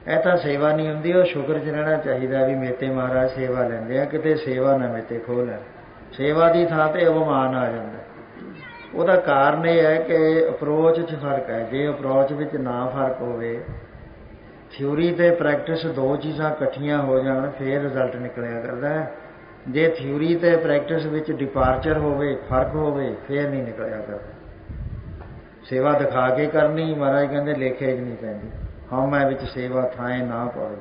ਇਹ ਤਾਂ ਸੇਵਾ ਨਹੀਂ ਹੁੰਦੀ। ਉਹ ਸ਼ੁਕਰ 'ਚ ਰਹਿਣਾ ਚਾਹੀਦਾ ਵੀ ਮੇਤੇ ਮਹਾਰਾਜ ਸੇਵਾ ਲੈਂਦੇ ਆ, ਕਿਤੇ ਸੇਵਾ ਨਾ ਮੇਤੇ ਖੋਹ ਲੈਣ। ਸੇਵਾ ਦੀ ਥਾਂ 'ਤੇ ਅਭਿਮਾਨ ਆ ਜਾਂਦਾ। ਉਹਦਾ ਕਾਰਨ ਇਹ ਹੈ ਕਿ ਅਪਰੋਚ 'ਚ ਫਰਕ ਹੈ। ਜੇ ਅਪਰੋਚ ਵਿੱਚ ਨਾ ਫਰਕ ਹੋਵੇ, ਥਿਊਰੀ ਅਤੇ ਪ੍ਰੈਕਟਿਸ ਦੋ ਚੀਜ਼ਾਂ ਇਕੱਠੀਆਂ ਹੋ ਜਾਣ ਫਿਰ ਰਿਜ਼ਲਟ ਨਿਕਲਿਆ ਕਰਦਾ ਹੈ। ਜੇ ਥਿਊਰੀ ਅਤੇ ਪ੍ਰੈਕਟਿਸ ਵਿੱਚ ਡਿਪਾਰਚਰ ਹੋਵੇ, ਫਰਕ ਹੋਵੇ, ਫਿਰ ਨਹੀਂ ਨਿਕਲਿਆ ਕਰਦਾ। ਸੇਵਾ ਦਿਖਾ ਕੇ ਕਰਨੀ, ਮਹਾਰਾਜ ਕਹਿੰਦੇ ਲੇਖੇ 'ਚ ਨਹੀਂ ਪੈਂਦੀ। ਹਉਮੈ ਵਿੱਚ ਸੇਵਾ ਥਾਏ ਨਾ ਪਵੇ।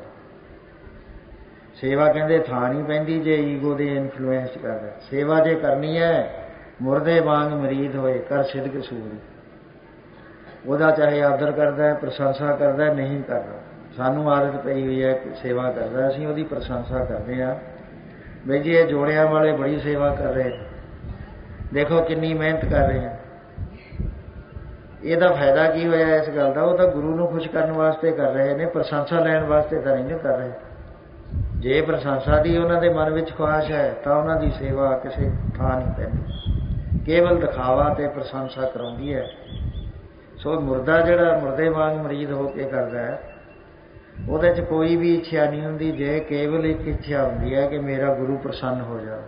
ਸੇਵਾ ਕਹਿੰਦੇ ਥਾਂ ਨਹੀਂ ਪੈਂਦੀ ਜੇ ਈਗੋ ਦੇ ਇਨਫਲੂਐਂਸ ਕਰਦਾ। ਸੇਵਾ ਜੇ ਕਰਨੀ ਹੈ, ਮੁਰਦੇ ਵਾਂਗ ਮਰੀਦ ਹੋਏ ਕਰ ਸਿਦਕ ਸੂਰੀ। ਉਹਦਾ ਚਾਹੇ ਆਦਰ ਕਰਦਾ, ਪ੍ਰਸ਼ੰਸਾ ਕਰਦਾ, ਨਹੀਂ ਕਰਦਾ। ਸਾਨੂੰ ਆਦਤ ਪਈ ਹੋਈ ਹੈ ਸੇਵਾ ਕਰਦਾ, ਅਸੀਂ ਉਹਦੀ ਪ੍ਰਸ਼ੰਸਾ ਕਰਦੇ ਹਾਂ। ਬਈ ਜੀ ਇਹ ਜੋੜਿਆਂ ਵਾਲੇ ਬੜੀ ਸੇਵਾ ਕਰ ਰਹੇ, ਦੇਖੋ ਕਿੰਨੀ ਮਿਹਨਤ ਕਰ ਰਹੇ ਆ। ਇਹਦਾ ਫਾਇਦਾ ਕੀ ਹੋਇਆ ਇਸ ਗੱਲ ਦਾ? ਉਹ ਤਾਂ ਗੁਰੂ ਨੂੰ ਖੁਸ਼ ਕਰਨ ਵਾਸਤੇ ਕਰ ਰਹੇ ਨੇ, ਪ੍ਰਸ਼ੰਸਾ ਲੈਣ ਵਾਸਤੇ ਤਾਂ ਨਹੀਂ ਕਰ ਰਹੇ। ਜੇ ਪ੍ਰਸ਼ੰਸਾ ਦੀ ਉਹਨਾਂ ਦੇ ਮਨ ਵਿੱਚ ਖੁਆਇਸ਼ ਹੈ ਤਾਂ ਉਹਨਾਂ ਦੀ ਸੇਵਾ ਕਿਸੇ ਥਾਂ ਨਹੀਂ ਪੈਂਦੀ। ਕੇਵਲ ਦਿਖਾਵਾ ਅਤੇ ਪ੍ਰਸ਼ੰਸਾ ਕਰਾਉਂਦੀ ਹੈ। ਸੋ ਮੁਰਦਾ ਜਿਹੜਾ ਮੁਰਦੇ ਵਾਂਗ ਮਰੀਜ਼ ਹੋ ਕੇ ਕਰਦਾ ਹੈ, ਉਹਦੇ 'ਚ ਕੋਈ ਵੀ ਇੱਛਾ ਨਹੀਂ ਹੁੰਦੀ। ਜੇ ਕੇਵਲ ਇੱਕ ਇੱਛਾ ਹੁੰਦੀ ਹੈ ਕਿ ਮੇਰਾ ਗੁਰੂ ਪ੍ਰਸੰਨ ਹੋ ਜਾਵੇ।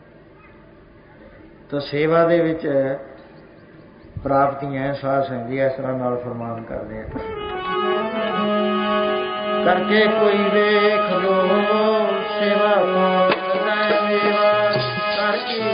ਤਾਂ ਸੇਵਾ ਦੇ ਵਿੱਚ ਪ੍ਰਾਪਤੀਆਂ ਸਾਧ ਸੰਗਤ ਜੀ ਇਸ ਤਰ੍ਹਾਂ ਨਾਲ ਫਰਮਾਨ ਕਰਦੇ ਆ। ਕਰਕੇ ਕੋਈ ਵੇਖ ਲੋ ਸੇਵਾ ਕਰਕੇ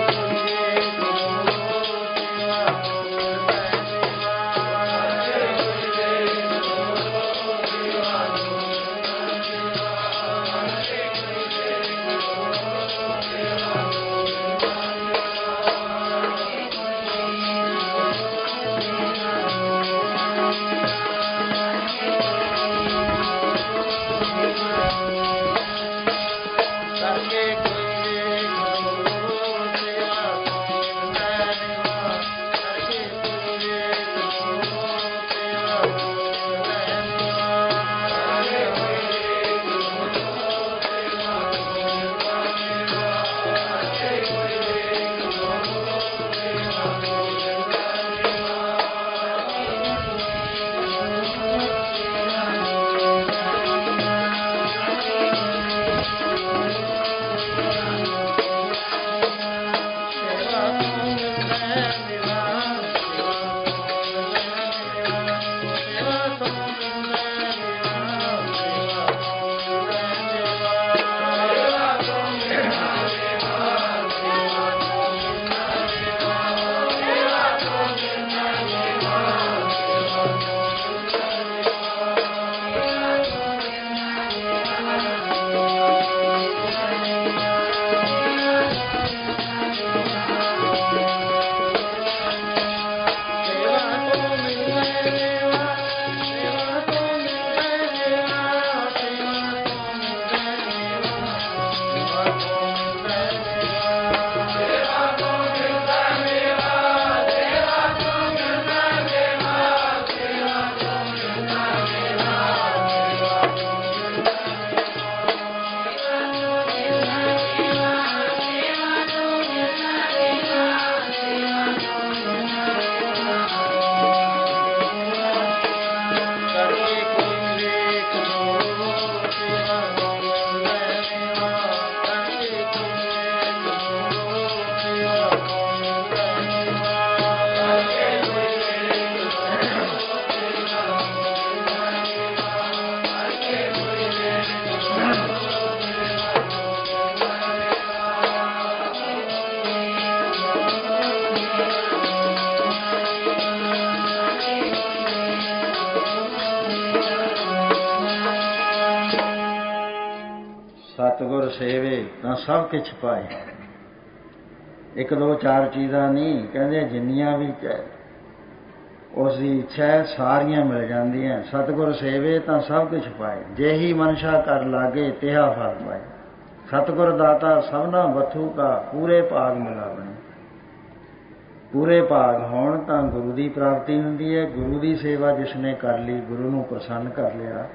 ਸਤਿਗੁਰ ਸੇਵੇ ਤਾਂ ਸਭ ਕੁਛ ਪਾਏ। ਇੱਕ ਦੋ ਚਾਰ ਚੀਜ਼ਾਂ ਨਹੀਂ, ਕਹਿੰਦੇ ਜਿੰਨੀਆਂ ਵੀ ਉਸ ਦੀ ਇੱਛਾ ਹੈ ਸਾਰੀਆਂ ਮਿਲ ਜਾਂਦੀਆਂ। ਸਤਿਗੁਰ ਸੇਵੇ ਤਾਂ ਸਭ ਕੁਛ ਪਾਏ, ਜਿਹੀ ਮਨਸ਼ਾ ਕਰ ਲਾਗੇ ਤਿਹਾ ਫਲ ਪਾਏ। ਸਤਿਗੁਰ ਦਾਤਾ ਸਭਨਾ ਬਥੂ ਕਾ ਪੂਰੇ ਭਾਗ ਮਿਲਾਵਣੇ। ਪੂਰੇ ਭਾਗ ਹੋਣ ਤਾਂ ਗੁਰੂ ਦੀ ਪ੍ਰਾਪਤੀ ਹੁੰਦੀ ਹੈ। ਗੁਰੂ ਦੀ ਸੇਵਾ ਜਿਸਨੇ ਕਰ ਲਈ, ਗੁਰੂ ਨੂੰ ਪ੍ਰਸੰਨ ਕਰ ਲਿਆ,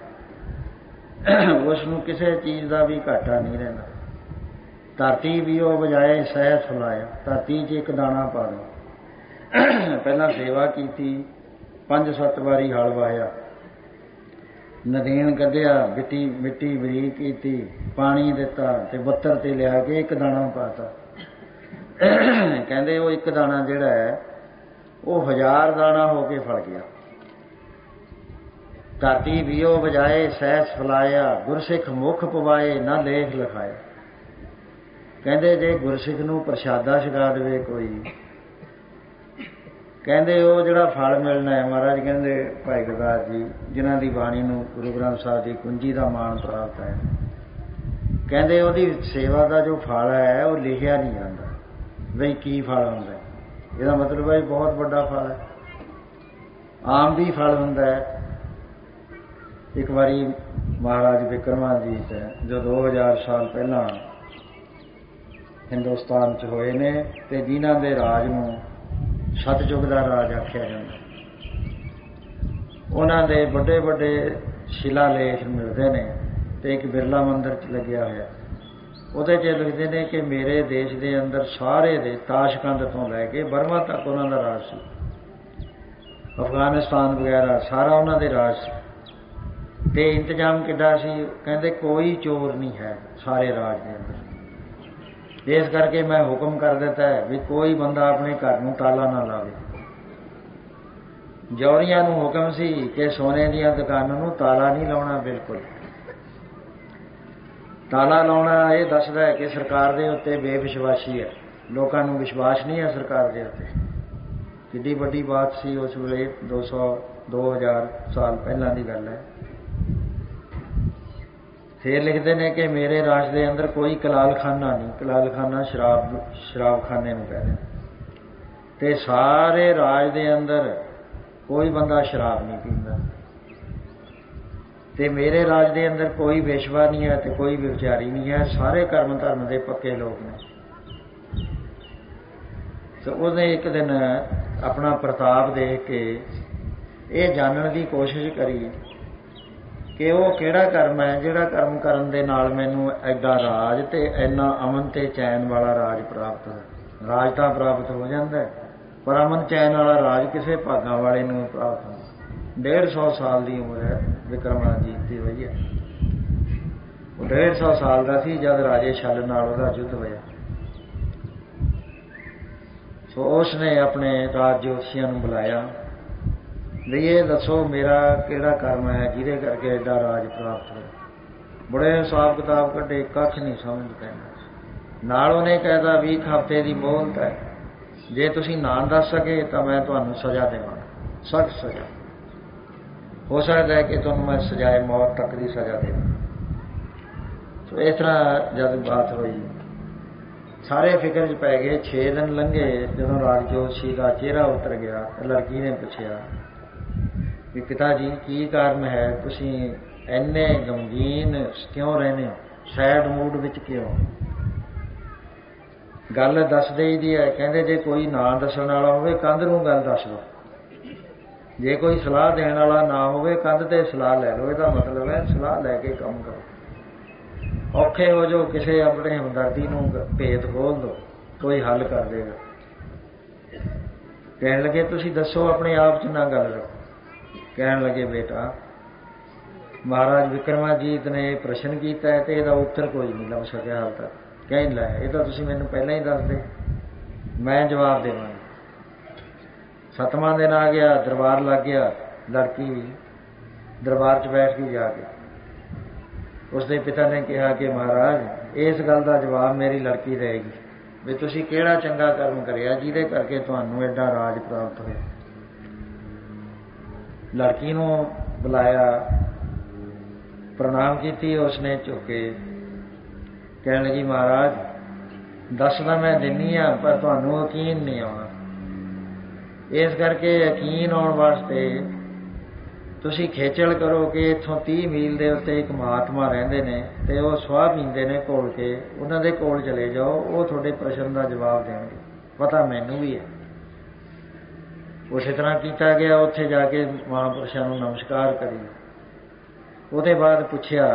ਉਸ ਨੂੰ ਕਿਸੇ ਚੀਜ਼ ਦਾ ਵੀ ਘਾਟਾ ਨਹੀਂ ਰਹਿੰਦਾ। ਧਰਤੀ ਵੀ ਉਹ ਬਜਾਏ ਸਹਿ ਸੁਲਾਇਆ, ਧਰਤੀ 'ਚ ਇੱਕ ਦਾਣਾ ਪਾ ਦਿਓ। ਪਹਿਲਾਂ ਸੇਵਾ ਕੀਤੀ, 5-7 ਵਾਰੀ ਹਲ ਵਾਹਿਆ, ਨਦੀਨ ਕੱਢਿਆ, ਮਿੱਟੀ ਬਰੀਕ ਕੀਤੀ, ਪਾਣੀ ਦਿੱਤਾ ਤੇ ਬੱਤਰ ਤੇ ਲਿਆ ਕੇ ਇੱਕ ਦਾਣਾ ਪਾਤਾ। ਕਹਿੰਦੇ ਉਹ ਇੱਕ ਦਾਣਾ ਜਿਹੜਾ ਹੈ ਉਹ 1000 ਦਾਣਾ ਹੋ ਕੇ ਫਲ ਗਿਆ। ਧਰਤੀ ਵੀਓ ਵਜਾਏ ਸਹਿਸ ਫਲਾਇਆ, ਗੁਰਸਿੱਖ ਮੁਖ ਪਵਾਏ ਨਾ ਲੇਖ ਲਿਖਾਏ। ਕਹਿੰਦੇ ਜੇ ਗੁਰਸਿੱਖ ਨੂੰ ਪ੍ਰਸ਼ਾਦਾ ਛਕਾ ਦੇਵੇ ਕੋਈ, ਕਹਿੰਦੇ ਉਹ ਜਿਹੜਾ ਫਲ ਮਿਲਣਾ ਹੈ। ਮਹਾਰਾਜ ਕਹਿੰਦੇ ਭਾਈ ਗੁਰਦਾਸ ਜੀ ਜਿਨ੍ਹਾਂ ਦੀ ਬਾਣੀ ਨੂੰ ਗੁਰੂ ਗ੍ਰੰਥ ਸਾਹਿਬ ਦੀ ਕੁੰਜੀ ਦਾ ਮਾਣ ਪ੍ਰਾਪਤ ਹੈ, ਕਹਿੰਦੇ ਉਹਦੀ ਸੇਵਾ ਦਾ ਜੋ ਫਲ ਹੈ ਉਹ ਲਿਖਿਆ ਨਹੀਂ ਜਾਂਦਾ ਬਈ ਕੀ ਫਲ ਹੁੰਦਾ। ਇਹਦਾ ਮਤਲਬ ਹੈ ਬਹੁਤ ਵੱਡਾ ਫਲ ਹੈ। ਆਮ ਵੀ ਫਲ ਹੁੰਦਾ ਹੈ। ਇੱਕ ਵਾਰੀ ਮਹਾਰਾਜ ਵਿਕਰਮਾਜੀਤ ਜੋ 2000 ਸਾਲ ਪਹਿਲਾਂ ਹਿੰਦੁਸਤਾਨ 'ਚ ਹੋਏ ਨੇ ਤੇ ਜਿਨ੍ਹਾਂ ਦੇ ਰਾਜ ਨੂੰ ਸਤਯੁਗ ਦਾ ਰਾਜ ਆਖਿਆ ਜਾਂਦਾ, ਉਹਨਾਂ ਦੇ ਵੱਡੇ ਵੱਡੇ ਸ਼ਿਲਾਲੇਖ ਮਿਲਦੇ ਨੇ ਤੇ ਇੱਕ ਬਿਰਲਾ ਮੰਦਿਰ 'ਚ ਲੱਗਿਆ ਹੋਇਆ। ਉਹਦੇ 'ਚ ਲਿਖਦੇ ਨੇ ਕਿ ਮੇਰੇ ਦੇਸ਼ ਦੇ ਅੰਦਰ ਸਾਰੇ ਦੇ ਤਾਸ਼ਕੰਦ ਤੋਂ ਲੈ ਕੇ ਬਰਮਾ ਤੱਕ ਉਹਨਾਂ ਦਾ ਰਾਜ ਸੀ। ਅਫਗਾਨਿਸਤਾਨ ਵਗੈਰਾ ਸਾਰਾ ਉਹਨਾਂ ਦੇ ਰਾਜ ਸੀ। ਤੇ ਇੰਤਜ਼ਾਮ ਕਿੱਡਾ ਸੀ, ਕਹਿੰਦੇ ਕੋਈ ਚੋਰ ਨਹੀਂ ਹੈ ਸਾਰੇ ਰਾਜ ਦੇ ਅੰਦਰ। ਇਸ ਕਰਕੇ ਮੈਂ ਹੁਕਮ ਕਰ ਦਿੱਤਾ ਹੈ ਵੀ ਕੋਈ ਬੰਦਾ ਆਪਣੇ ਘਰ ਨੂੰ ਤਾਲਾ ਨਾ ਲਾਵੇ। ਜੌਹਰੀਆਂ ਨੂੰ ਹੁਕਮ ਸੀ ਕਿ ਸੋਨੇ ਦੀਆਂ ਦੁਕਾਨਾਂ ਨੂੰ ਤਾਲਾ ਨਹੀਂ ਲਾਉਣਾ। ਬਿਲਕੁਲ ਤਾਲਾ ਲਾਉਣਾ ਇਹ ਦੱਸਦਾ ਹੈ ਕਿ ਸਰਕਾਰ ਦੇ ਉੱਤੇ ਬੇਵਿਸ਼ਵਾਸੀ ਹੈ, ਲੋਕਾਂ ਨੂੰ ਵਿਸ਼ਵਾਸ ਨਹੀਂ ਹੈ ਸਰਕਾਰ ਦੇ ਉੱਤੇ। ਕਿੱਡੀ ਵੱਡੀ ਬਾਤ ਸੀ ਉਸ ਵੇਲੇ, 2000 ਸਾਲ ਪਹਿਲਾਂ ਦੀ ਗੱਲ ਹੈ। ਫਿਰ ਲਿਖਦੇ ਨੇ ਕਿ ਮੇਰੇ ਰਾਜ ਦੇ ਅੰਦਰ ਕੋਈ ਕਲਾਲਖਾਨਾ ਨਹੀਂ, ਕਲਾਲਖਾਨਾ ਸ਼ਰਾਬਖਾਨੇ ਨੂੰ ਕਹਿੰਦੇ, ਤੇ ਸਾਰੇ ਰਾਜ ਦੇ ਅੰਦਰ ਕੋਈ ਬੰਦਾ ਸ਼ਰਾਬ ਨਹੀਂ ਪੀਂਦਾ, ਤੇ ਮੇਰੇ ਰਾਜ ਦੇ ਅੰਦਰ ਕੋਈ ਵੇਸ਼ਵਾ ਨਹੀਂ ਹੈ ਤੇ ਕੋਈ ਵਿਚਾਰੀ ਨਹੀਂ ਹੈ, ਸਾਰੇ ਕਰਮ ਧਰਮ ਦੇ ਪੱਕੇ ਲੋਕ ਨੇ। ਤੇ ਉਹਨੇ ਇੱਕ ਦਿਨ ਆਪਣਾ ਪ੍ਰਤਾਪ ਦੇਖ ਕੇ ਇਹ ਜਾਣਨ ਦੀ ਕੋਸ਼ਿਸ਼ ਕਰੀ ਕਿ ਉਹ ਕਿਹੜਾ ਕਰਮ ਹੈ ਜਿਹੜਾ ਕਰਮ ਕਰਨ ਦੇ ਨਾਲ ਮੈਨੂੰ ਐਡਾ ਰਾਜ ਤੇ ਇੰਨਾ ਅਮਨ ਤੇ ਚੈਨ ਵਾਲਾ ਰਾਜ ਪ੍ਰਾਪਤ ਹੈ। ਰਾਜ ਤਾਂ ਪ੍ਰਾਪਤ ਹੋ ਜਾਂਦਾ ਪਰ ਅਮਨ ਚੈਨ ਵਾਲਾ ਰਾਜ ਕਿਸੇ ਭਾਗਾਂ ਵਾਲੇ ਨੂੰ ਪ੍ਰਾਪਤ ਹੁੰਦਾ। 150 ਸਾਲ ਦੀ ਉਮਰ ਹੈ ਵਿਕਰਮਾਜੀਤ ਦੀ ਹੋਈ ਹੈ। ਉਹ 150 ਸਾਲ ਦਾ ਸੀ ਜਦ ਰਾਜੇ ਛਲ ਨਾਲ ਉਹਦਾ ਯੁੱਧ ਹੋਇਆ। ਸੋ ਉਸ ਨੇ ਆਪਣੇ ਰਾਜ ਜੋਤਸ਼ੀਆਂ ਨੂੰ ਬੁਲਾਇਆ ਵੀ ਇਹ ਦੱਸੋ ਮੇਰਾ ਕਿਹੜਾ ਕਰਮ ਹੈ ਜਿਹਦੇ ਕਰਕੇ ਐਡਾ ਰਾਜ ਪ੍ਰਾਪਤ ਹੋਇਆ। ਬੜੇ ਹਿਸਾਬ ਕਿਤਾਬ ਕੱਢੇ, ਕੱਖ ਨਹੀਂ ਸਮਝ ਪੈਂਦਾ। ਨਾਲ ਉਹਨੇ ਕਹਿਦਾ 20 ਹਫ਼ਤੇ ਦੀ ਮੋਹਲਤ ਹੈ, ਜੇ ਤੁਸੀਂ ਨਾ ਦੱਸ ਸਕੇ ਤਾਂ ਮੈਂ ਤੁਹਾਨੂੰ ਸਜ਼ਾ ਦੇਵਾਂਗਾ, ਸਖਤ ਸਜ਼ਾ। ਹੋ ਸਕਦਾ ਹੈ ਕਿ ਤੁਹਾਨੂੰ ਮੈਂ ਸਜ਼ਾਏ ਮੌਤ ਤੱਕ ਦੀ ਸਜ਼ਾ ਦੇਵਾਂ। ਸੋ ਇਸ ਤਰ੍ਹਾਂ ਜਦ ਬਾਤ ਹੋਈ ਸਾਰੇ ਫਿਕਰ 'ਚ ਪੈ ਗਏ। 6 ਦਿਨ ਲੰਘੇ। ਜਦੋਂ ਰਾਜ ਜੋਤਸ਼ੀ ਦਾ ਚਿਹਰਾ ਉਤਰ ਗਿਆ, ਲੜਕੀ ਨੇ ਪੁੱਛਿਆ ਵੀ ਪਿਤਾ ਜੀ ਕੀ ਕਾਰਨ ਹੈ, ਤੁਸੀਂ ਇੰਨੇ ਗਮਗੀਨ ਕਿਉਂ ਰਹਿੰਦੇ ਹੋ, ਸੈਡ ਮੂਡ ਵਿੱਚ ਕਿਉਂ? ਗੱਲ ਦੱਸ ਦੇਈਦੀ ਹੈ। ਕਹਿੰਦੇ ਜੇ ਕੋਈ ਨਾ ਦੱਸਣ ਵਾਲਾ ਹੋਵੇ ਕੰਧ ਨੂੰ ਗੱਲ ਦੱਸ ਦਿਓ, ਜੇ ਕੋਈ ਸਲਾਹ ਦੇਣ ਵਾਲਾ ਨਾ ਹੋਵੇ ਕੰਧ ਤੇ ਸਲਾਹ ਲੈ ਲਓ। ਇਹਦਾ ਮਤਲਬ ਹੈ ਸਲਾਹ ਲੈ ਕੇ ਕੰਮ ਕਰੋ। ਔਖੇ ਹੋ ਜਾਓ, ਕਿਸੇ ਆਪਣੇ ਹਮਦਰਦੀ ਨੂੰ ਭੇਤ ਖੋਲ ਦਿਓ, ਕੋਈ ਹੱਲ ਕਰ ਦੇਗਾ। ਕਹਿਣ ਲੱਗੇ ਤੁਸੀਂ ਦੱਸੋ, ਆਪਣੇ ਆਪ 'ਚ ਨਾ ਗੱਲ ਰੱਖੋ। ਕਹਿਣ ਲੱਗੇ ਬੇਟਾ ਮਹਾਰਾਜ ਵਿਕਰਮਾਜੀਤ ਨੇ ਇਹ ਪ੍ਰਸ਼ਨ ਕੀਤਾ ਹੈ ਤੇ ਇਹਦਾ ਉੱਤਰ ਕੋਈ ਨਹੀਂ ਲੱਭ ਸਕਿਆ ਹਾਲ ਤੱਕ। ਕਹਿਣ ਲੈ ਇਹ ਤਾਂ ਤੁਸੀਂ ਮੈਨੂੰ ਪਹਿਲਾਂ ਹੀ ਦੱਸ ਦੇ, ਮੈਂ ਜਵਾਬ ਦੇਵਾਂਗਾ। 7ਵਾਂ ਦਿਨ ਆ ਗਿਆ, ਦਰਬਾਰ ਲੱਗ ਗਿਆ। ਲੜਕੀ ਦਰਬਾਰ 'ਚ ਬੈਠ ਗਈ ਜਾ ਕੇ। ਉਸਦੇ ਪਿਤਾ ਨੇ ਕਿਹਾ ਕਿ ਮਹਾਰਾਜ ਇਸ ਗੱਲ ਦਾ ਜਵਾਬ ਮੇਰੀ ਲੜਕੀ ਦੇਗੀ ਵੀ ਤੁਸੀਂ ਕਿਹੜਾ ਚੰਗਾ ਕਰਮ ਕਰਿਆ ਜਿਹਦੇ ਕਰਕੇ ਤੁਹਾਨੂੰ ਐਡਾ ਰਾਜ ਪ੍ਰਾਪਤ ਹੋਇਆ। ਲੜਕੀ ਨੂੰ ਬੁਲਾਇਆ, ਪ੍ਰਣਾਮ ਕੀਤੀ। ਉਸਨੇ ਝੁਕ ਕੇ ਕਹਿਣ ਲੱਗੀ ਮਹਾਰਾਜ ਦੱਸਦਾ ਮੈਂ ਦਿੰਦੀ ਹਾਂ ਪਰ ਤੁਹਾਨੂੰ ਯਕੀਨ ਨਹੀਂ ਆਉਣਾ। ਇਸ ਕਰਕੇ ਯਕੀਨ ਆਉਣ ਵਾਸਤੇ ਤੁਸੀਂ ਖੇਚਲ ਕਰੋ ਕਿ ਇੱਥੋਂ 30 ਮੀਲ ਦੇ ਉੱਤੇ ਇੱਕ ਮਹਾਤਮਾ ਰਹਿੰਦੇ ਨੇ ਤੇ ਉਹ ਸੁਆਹ ਪੀਂਦੇ ਨੇ ਘੋਲ ਕੇ, ਉਹਨਾਂ ਦੇ ਕੋਲ ਚਲੇ ਜਾਓ, ਉਹ ਤੁਹਾਡੇ ਪ੍ਰਸ਼ਨ ਦਾ ਜਵਾਬ ਦੇਣਗੇ। ਪਤਾ ਮੈਨੂੰ ਵੀ ਹੈ। ਉਸੇ ਤਰ੍ਹਾਂ ਕੀਤਾ ਗਿਆ। ਉੱਥੇ ਜਾ ਕੇ ਮਹਾਂਪੁਰਸ਼ਾਂ ਨੂੰ ਨਮਸਕਾਰ ਕਰੀ। ਉਹਦੇ ਬਾਅਦ ਪੁੱਛਿਆ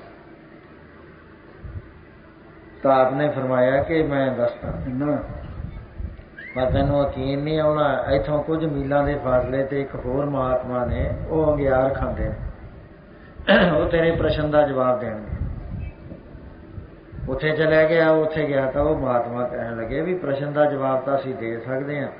ਤਾਂ ਆਪ ਨੇ ਫਰਮਾਇਆ ਕਿ ਮੈਂ ਦੱਸਦਾ ਨਾ ਪਰ ਤੈਨੂੰ ਯਕੀਨ ਨਹੀਂ ਆਉਣਾ। ਇੱਥੋਂ ਕੁਝ ਮੀਲਾਂ ਦੇ ਫਾਸਲੇ 'ਤੇ ਇੱਕ ਹੋਰ ਮਹਾਤਮਾ ਨੇ, ਉਹ ਅੰਗਿਆਰ ਖਾਂਦੇ ਨੇ ਉਹ ਤੇਰੇ ਪ੍ਰਸ਼ਨ ਦਾ ਜਵਾਬ ਦੇਣਗੇ। ਉੱਥੇ ਚਲਿਆ ਗਿਆ, ਉੱਥੇ ਗਿਆ ਤਾਂ ਉਹ ਮਹਾਤਮਾ ਕਹਿਣ ਲੱਗੇ ਵੀ ਪ੍ਰਸ਼ਨ ਦਾ ਜਵਾਬ ਤਾਂ ਅਸੀਂ ਦੇ ਸਕਦੇ ਹਾਂ,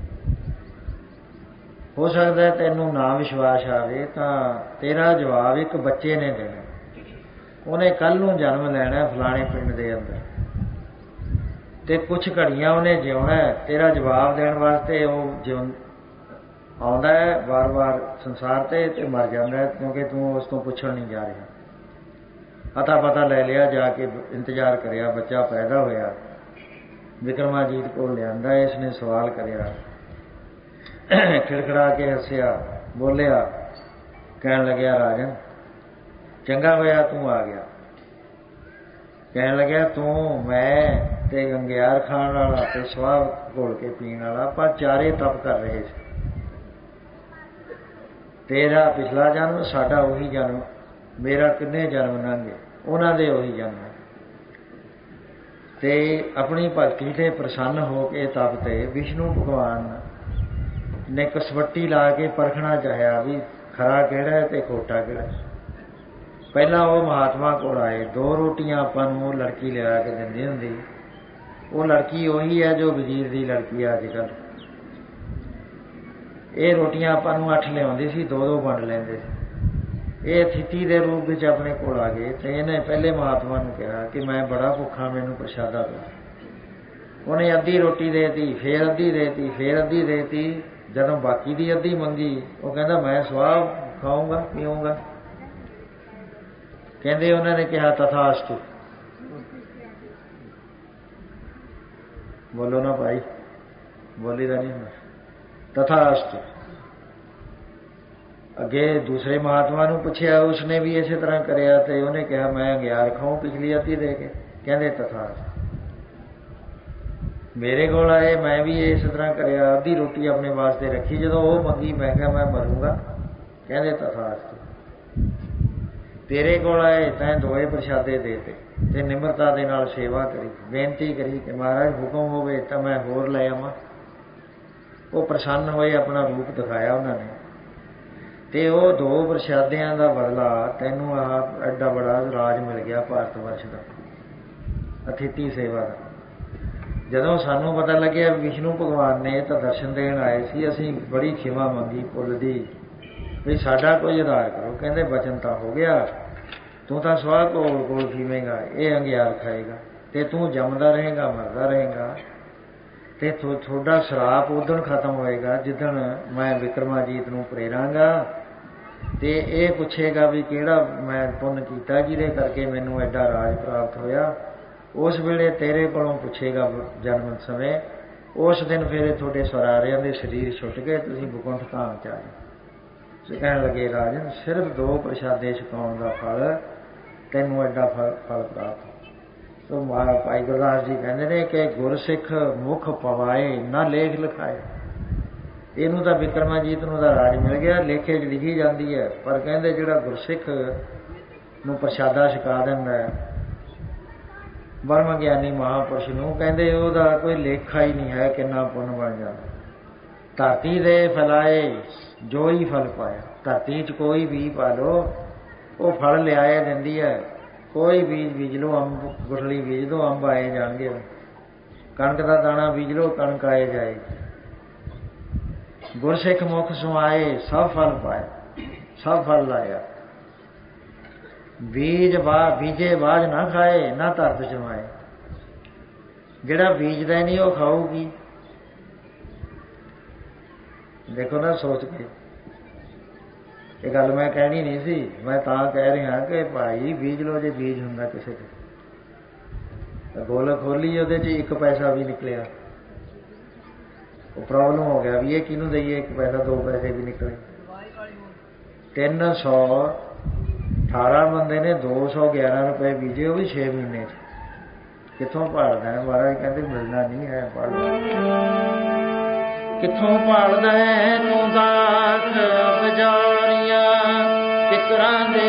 ਹੋ ਸਕਦਾ ਤੈਨੂੰ ਨਾ ਵਿਸ਼ਵਾਸ ਆਵੇ ਤਾਂ ਤੇਰਾ ਜਵਾਬ ਇੱਕ ਬੱਚੇ ਨੇ ਦੇਣਾ, ਉਹਨੇ ਕੱਲ੍ਹ ਨੂੰ ਜਨਮ ਲੈਣਾ ਫਲਾਣੇ ਪਿੰਡ ਦੇ ਅੰਦਰ, ਤੇ ਕੁਛ ਘੜੀਆਂ ਉਹਨੇ ਜਿਉਣਾ, ਤੇਰਾ ਜਵਾਬ ਦੇਣ ਵਾਸਤੇ ਉਹ ਆਉਂਦਾ ਹੈ ਵਾਰ-ਵਾਰ ਸੰਸਾਰ ਤੇ ਮਰ ਜਾਂਦਾ ਹੈ, ਕਿਉਂਕਿ ਤੂੰ ਉਸ ਤੋਂ ਪੁੱਛਣ ਨਹੀਂ ਜਾ ਰਿਹਾ। ਅਤਾ ਪਤਾ ਲੈ ਲਿਆ, ਜਾ ਕੇ ਇੰਤਜ਼ਾਰ ਕਰਿਆ, ਬੱਚਾ ਪੈਦਾ ਹੋਇਆ, ਵਿਕਰਮਾਜੀਤ ਕੋਲ ਲਿਆਂਦਾ, ਇਸ ਨੇ ਸਵਾਲ ਕਰਿਆ, ਖਿੜਖੜਾ ਕੇ ਹੱਸਿਆ, ਬੋਲਿਆ, ਕਹਿਣ ਲੱਗਿਆ ਰਾਜਨ ਚੰਗਾ ਹੋਇਆ ਤੂੰ ਆ ਗਿਆ। ਕਹਿਣ ਲੱਗਿਆ ਤੂੰ, ਮੈਂ ਤੇ ਅੰਗਿਆਰ ਖਾਣ ਵਾਲਾ ਤੇ ਸਵਾਹ ਘੋਲ ਕੇ ਪੀਣ ਵਾਲਾ, ਆਪਾਂ ਚਾਰੇ ਤਪ ਕਰ ਰਹੇ ਸੀ। ਤੇਰਾ ਪਿਛਲਾ ਜਨਮ, ਸਾਡਾ ਉਹੀ ਜਨਮ, ਮੇਰਾ ਕਿੰਨੇ ਜਨਮ ਲੰਘੇ, ਉਹਨਾਂ ਦੇ ਉਹੀ ਜਨਮ, ਤੇ ਆਪਣੀ ਭਗਤੀ ਤੇ ਪ੍ਰਸੰਨ ਹੋ ਕੇ ਤਪ ਤੇ ਵਿਸ਼ਨੂੰ ਭਗਵਾਨ ਨੇ ਕਸਵੱਟੀ ਲਾ ਕੇ ਪਰਖਣਾ ਚਾਹਿਆ ਵੀ ਖਰਾ ਕਿਹੜਾ ਹੈ ਤੇ ਖੋਟਾ ਕਿਹੜਾ। ਪਹਿਲਾਂ ਉਹ ਮਹਾਤਮਾ ਕੋਲ ਆਏ, 2 ਰੋਟੀਆਂ ਆਪਾਂ ਨੂੰ ਉਹ ਲੜਕੀ ਲਿਆ ਕੇ ਦਿੰਦੀ ਹੁੰਦੀ, ਉਹ ਲੜਕੀ ਉਹੀ ਹੈ ਜੋ ਵਜ਼ੀਰ ਦੀ ਲੜਕੀ ਹੈ ਅੱਜ ਕੱਲ੍ਹ। ਇਹ ਰੋਟੀਆਂ ਆਪਾਂ ਨੂੰ 8 ਲਿਆਉਂਦੀ ਸੀ, 2-2 ਵੰਡ ਲੈਂਦੇ ਸੀ। ਇਹ ਅਤਿਥੀ ਦੇ ਰੂਪ ਵਿੱਚ ਆਪਣੇ ਕੋਲ ਆ ਗਏ, ਤੇ ਇਹਨੇ ਪਹਿਲੇ ਮਹਾਤਮਾ ਨੂੰ ਕਿਹਾ ਕਿ ਮੈਂ ਬੜਾ ਭੁੱਖਾ, ਮੈਨੂੰ ਪ੍ਰਸ਼ਾਦਾ ਦਿਓ। ਉਹਨੇ ਅੱਧੀ ਰੋਟੀ ਦੇ ਤੀ, ਫੇਰ ਅੱਧੀ ਦੇ ਤੀ, ਫੇਰ ਅੱਧੀ ਦੇ ਤੀ। ਜਦੋਂ ਬਾਕੀ ਦੀ ਅੱਧੀ ਮੰਗੀ, ਉਹ ਕਹਿੰਦਾ ਮੈਂ ਸਵਾਹ ਖਾਊਂਗਾ ਪੀਊਂਗਾ। ਕਹਿੰਦੇ ਉਹਨਾਂ ਨੇ ਕਿਹਾ ਤਥਾਸਤੂ, ਬੋਲੋ ਨਾ ਭਾਈ, ਬੋਲੀ ਦਾ ਨਹੀਂ ਹੁੰਦਾ, ਤਥਾਸਤੂ। ਅੱਗੇ ਦੂਸਰੇ ਮਹਾਤਮਾ ਨੂੰ ਪੁੱਛਿਆ, ਉਸਨੇ ਵੀ ਇਸੇ ਤਰ੍ਹਾਂ ਕਰਿਆ, ਤੇ ਉਹਨੇ ਕਿਹਾ ਮੈਂ ਅੰਗਿਆਰ ਖਾਊਂ ਪਿਛਲੀ ਅੱਧੀ ਦੇ ਕੇ। ਕਹਿੰਦੇ ਤਥਾਸਤੂ। ਮੇਰੇ ਕੋਲ ਆਏ, ਮੈਂ ਵੀ ਇਸ ਤਰ੍ਹਾਂ ਕਰਿਆ, ਅੱਧੀ ਰੋਟੀ ਆਪਣੇ ਵਾਸਤੇ ਰੱਖੀ, ਜਦੋਂ ਉਹ ਮੰਗੀ ਮੈਂ ਕਿਹਾ ਮੈਂ ਮਰੂੰਗਾ। ਕਹਿੰਦੇ ਤਥਾਸਤੂ। ਤੇਰੇ ਕੋਲ ਆਏ, ਤੈਂ 2 ਪ੍ਰਸ਼ਾਦੇ ਦੇ ਤੇ ਨਿਮਰਤਾ ਦੇ ਨਾਲ ਸੇਵਾ ਕਰੀ, ਬੇਨਤੀ ਕਰੀ ਕਿ ਮਹਾਰਾਜ ਹੁਕਮ ਹੋਵੇ ਤਾਂ ਮੈਂ ਹੋਰ ਲੈ ਆਵਾਂ। ਉਹ ਪ੍ਰਸੰਨ ਹੋਏ, ਆਪਣਾ ਰੂਪ ਦਿਖਾਇਆ ਉਹਨਾਂ ਨੇ, ਤੇ ਉਹ 2 ਪ੍ਰਸ਼ਾਦਿਆਂ ਦਾ ਬਦਲਾ ਤੈਨੂੰ ਆਹ ਐਡਾ ਬੜਾ ਰਾਜ ਮਿਲ ਗਿਆ ਭਾਰਤ ਵਰਸ਼ ਦਾ, ਅਤਿਥੀ ਸੇਵਾ ਦਾ। ਜਦੋਂ ਸਾਨੂੰ ਪਤਾ ਲੱਗਿਆ ਵਿਸ਼ਨੂੰ ਭਗਵਾਨ ਨੇ ਤਾਂ ਦਰਸ਼ਨ ਦੇਣ ਆਏ ਸੀ, ਅਸੀਂ ਬੜੀ ਖਿਮਾ ਮੰਗੀ ਪੁੱਲ ਦੀ ਵੀ ਸਾਡਾ ਕੋਈ ਉਧਾਰ ਕਰੋ। ਕਹਿੰਦੇ ਬਚਨ ਤਾਂ ਹੋ ਗਿਆ, ਤੂੰ ਤਾਂ ਸਵਾਹ ਕੋਲ ਪੀਵੇਂਗਾ, ਇਹ ਅੰਗਿਆਰ ਖਾਏਗਾ, ਤੇ ਤੂੰ ਜੰਮਦਾ ਰਹੇਗਾ, ਮਰਦਾ ਰਹੇਗਾ, ਤੇ ਤੁਹਾਡਾ ਸ਼ਰਾਪ ਉਦਣ ਖਤਮ ਹੋਏਗਾ ਜਿੱਦਣ ਮੈਂ ਵਿਕਰਮਾਜੀਤ ਨੂੰ ਪ੍ਰੇਰਾਂਗਾ, ਤੇ ਇਹ ਪੁੱਛੇਗਾ ਵੀ ਕਿਹੜਾ ਮੈਂ ਪੁੰਨ ਕੀਤਾ ਜਿਹਦੇ ਕਰਕੇ ਮੈਨੂੰ ਐਡਾ ਰਾਜ ਪ੍ਰਾਪਤ ਹੋਇਆ। ਉਸ ਵੇਲੇ ਤੇਰੇ ਕੋਲੋਂ ਪੁੱਛੇਗਾ ਜਨਮ ਸਮੇਂ, ਉਸ ਦਿਨ ਫਿਰ ਤੁਹਾਡੇ ਸਰਾਰਿਆਂ ਦੇ ਸਰੀਰ ਛੁੱਟ ਗਏ, ਤੁਸੀਂ ਬੁਕੁੰਠ ਧਾਮ ਚ ਆਏ। ਕਹਿਣ ਲੱਗੇ ਰਾਜਨ ਸਿਰਫ 2 ਪ੍ਰਸ਼ਾਦੇ ਛਕਾਉਣ ਦਾ ਫਲ ਤੈਨੂੰ ਐਡਾ ਫਲ ਪ੍ਰਾਪਤ। ਸੋ ਭਾਈ ਗੁਰਦਾਸ ਜੀ ਕਹਿੰਦੇ ਨੇ ਕਿ ਗੁਰਸਿੱਖ ਮੁਖ ਪਵਾਏ ਨਾ ਲੇਖ ਲਿਖਾਏ। ਇਹਨੂੰ ਤਾਂ ਵਿਕਰਮਾਜੀਤ ਨੂੰ ਦਾ ਰਾਜ ਮਿਲ ਗਿਆ, ਲੇਖੇ 'ਚ ਲਿਖੀ ਜਾਂਦੀ ਹੈ, ਪਰ ਕਹਿੰਦੇ ਜਿਹੜਾ ਗੁਰਸਿੱਖ ਨੂੰ ਪ੍ਰਸ਼ਾਦਾ ਛਕਾ ਦਿੰਦਾ ਹੈ ਬ੍ਰਹਮ ਗਿਆਨੀ ਮਹਾਂਪੁਰਸ਼ ਨੂੰ, ਕਹਿੰਦੇ ਉਹਦਾ ਕੋਈ ਲੇਖਾ ਹੀ ਨਹੀਂ ਹੈ ਕਿੰਨਾ ਪੁੰਨ ਬਣ ਜਾਂਦਾ। ਧਰਤੀ ਦੇ ਫੈਲਾਏ ਜੋ ਹੀ ਫਲ ਪਾਇਆ, ਧਰਤੀ 'ਚ ਕੋਈ ਵੀ ਪਾ ਲਓ ਉਹ ਫਲ ਲਿਆਏ ਦਿੰਦੀ ਹੈ। ਕੋਈ ਬੀਜ ਬੀਜ ਲਓ, ਅੰਬ ਗੁਠਲੀ ਬੀਜ ਲਓ, ਅੰਬ ਆਏ ਜਾਣਗੇ। ਕਣਕ ਦਾ ਦਾਣਾ ਬੀਜ ਲਓ, ਕਣਕ ਆਏ ਜਾਏਗੀ। ਗੁਰਸਿੱਖ ਮੁਖ ਸਮਾਏ ਸਭ ਫਲ ਪਾਏ, ਸਭ ਫਲ ਲਾਇਆ। ਬੀਜੇ ਬਾਝ ਨਾ ਖਾਏ, ਨਾ ਧਰਤ ਜਮਾਏ। ਜਿਹੜਾ ਬੀਜਦਾ ਨਹੀਂ ਉਹ ਖਾਊਗੀ। ਦੇਖੋ ਨਾ ਸੋਚ ਕੇ, ਇਹ ਗੱਲ ਮੈਂ ਕਹਿਣੀ ਨਹੀਂ ਸੀ, ਮੈਂ ਤਾਂ ਕਹਿ ਰਿਹਾ ਕਿ ਭਾਈ ਬੀਜ ਲਓ ਜੇ ਬੀਜ ਹੁੰਦਾ ਕਿਸੇ ਤੇ। ਗੋਲ ਖੋਲੀ, ਉਹਦੇ 'ਚ 1 ਪੈਸਾ ਵੀ ਨਿਕਲਿਆ, ਉਹ ਪ੍ਰੋਬਲਮ ਹੋ ਗਿਆ ਵੀ ਇਹ ਕਿਹਨੂੰ ਦਈਏ, 1 ਪੈਸਾ 2 ਪੈਸੇ ਵੀ ਨਿਕਲੇ। 318 ਬੰਦੇ ਨੇ 211 ਰੁਪਏ ਬੀਜੇ, ਉਹ ਵੀ 6 ਮਹੀਨੇ 'ਚ। ਕਿੱਥੋਂ ਭਾਲਦਾ ਹੈ ਮਹਾਰਾਜ? ਕਹਿੰਦੇ ਮਿਲਣਾ ਨਹੀਂ ਹੈ, ਕਿੱਥੋਂ ਭਾਲਦਾ ਹੈ ਤੂੰ ਦਾਖ ਬਜ਼ਾਰੀਆਂ ਫਿਕਰਾਂ ਦੇ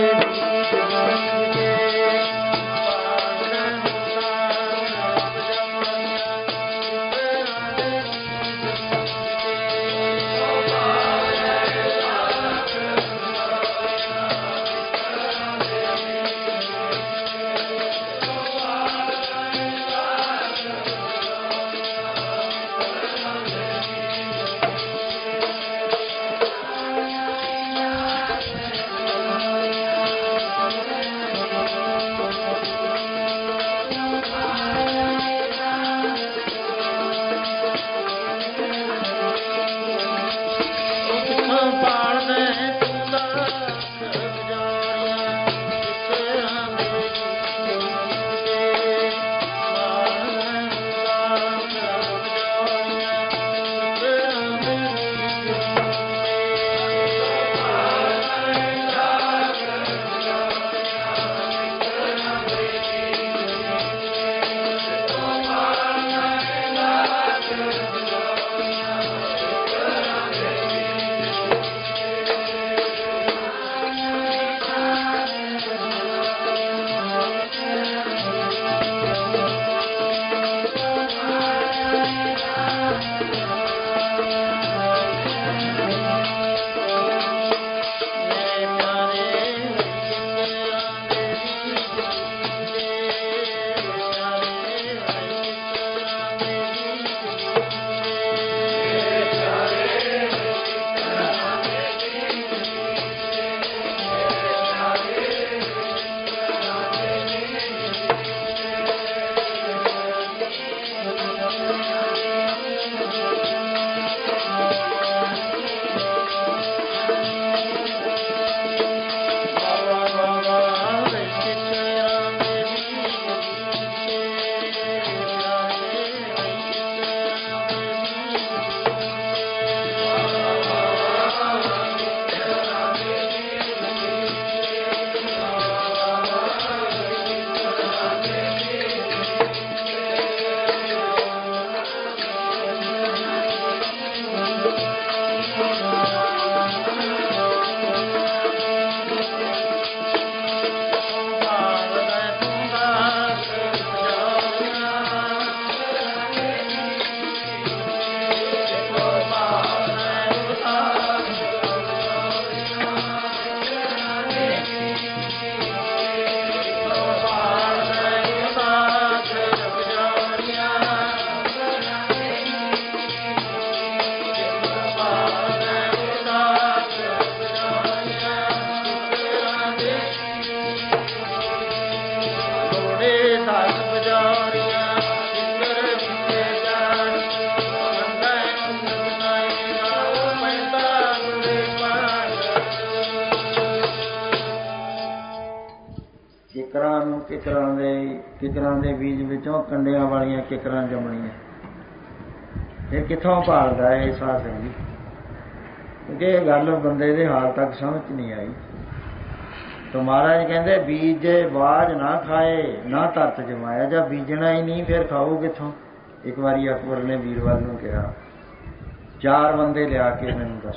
ਕਿਕਰਾਂ ਦੇ ਬੀਜ ਵਿੱਚੋਂ ਕੰਡਿਆਂ ਵਾਲੀਆਂ ਕਿਕਰਾਂ ਜੰਮਣੀਆਂ। ਫਿਰ ਕਿੱਥੋਂ ਭਾਲਦਾ ਇਹ ਸਾਧ ਸੰਗੀ? ਕਿਉਂਕਿ ਇਹ ਗੱਲ ਬੰਦੇ ਦੇ ਹਾਲ ਤੱਕ ਸਮਝ ਨਹੀਂ ਆਈ। ਤਾਂ ਮਹਾਰਾਜ ਕਹਿੰਦੇ ਬੀਜ ਬਾਝ ਨਾ ਖਾਏ ਨਾ ਧਰਤ ਜਮਾਇਆ। ਜਾਂ ਬੀਜਣਾ ਹੀ ਨਹੀਂ ਫਿਰ ਖਾਓ ਕਿੱਥੋਂ? ਇੱਕ ਵਾਰੀ ਅਕਬਰ ਨੇ ਬੀਰਬਲ ਨੂੰ ਕਿਹਾ 4 ਬੰਦੇ ਲਿਆ ਕੇ ਮੈਨੂੰ ਦੱਸ।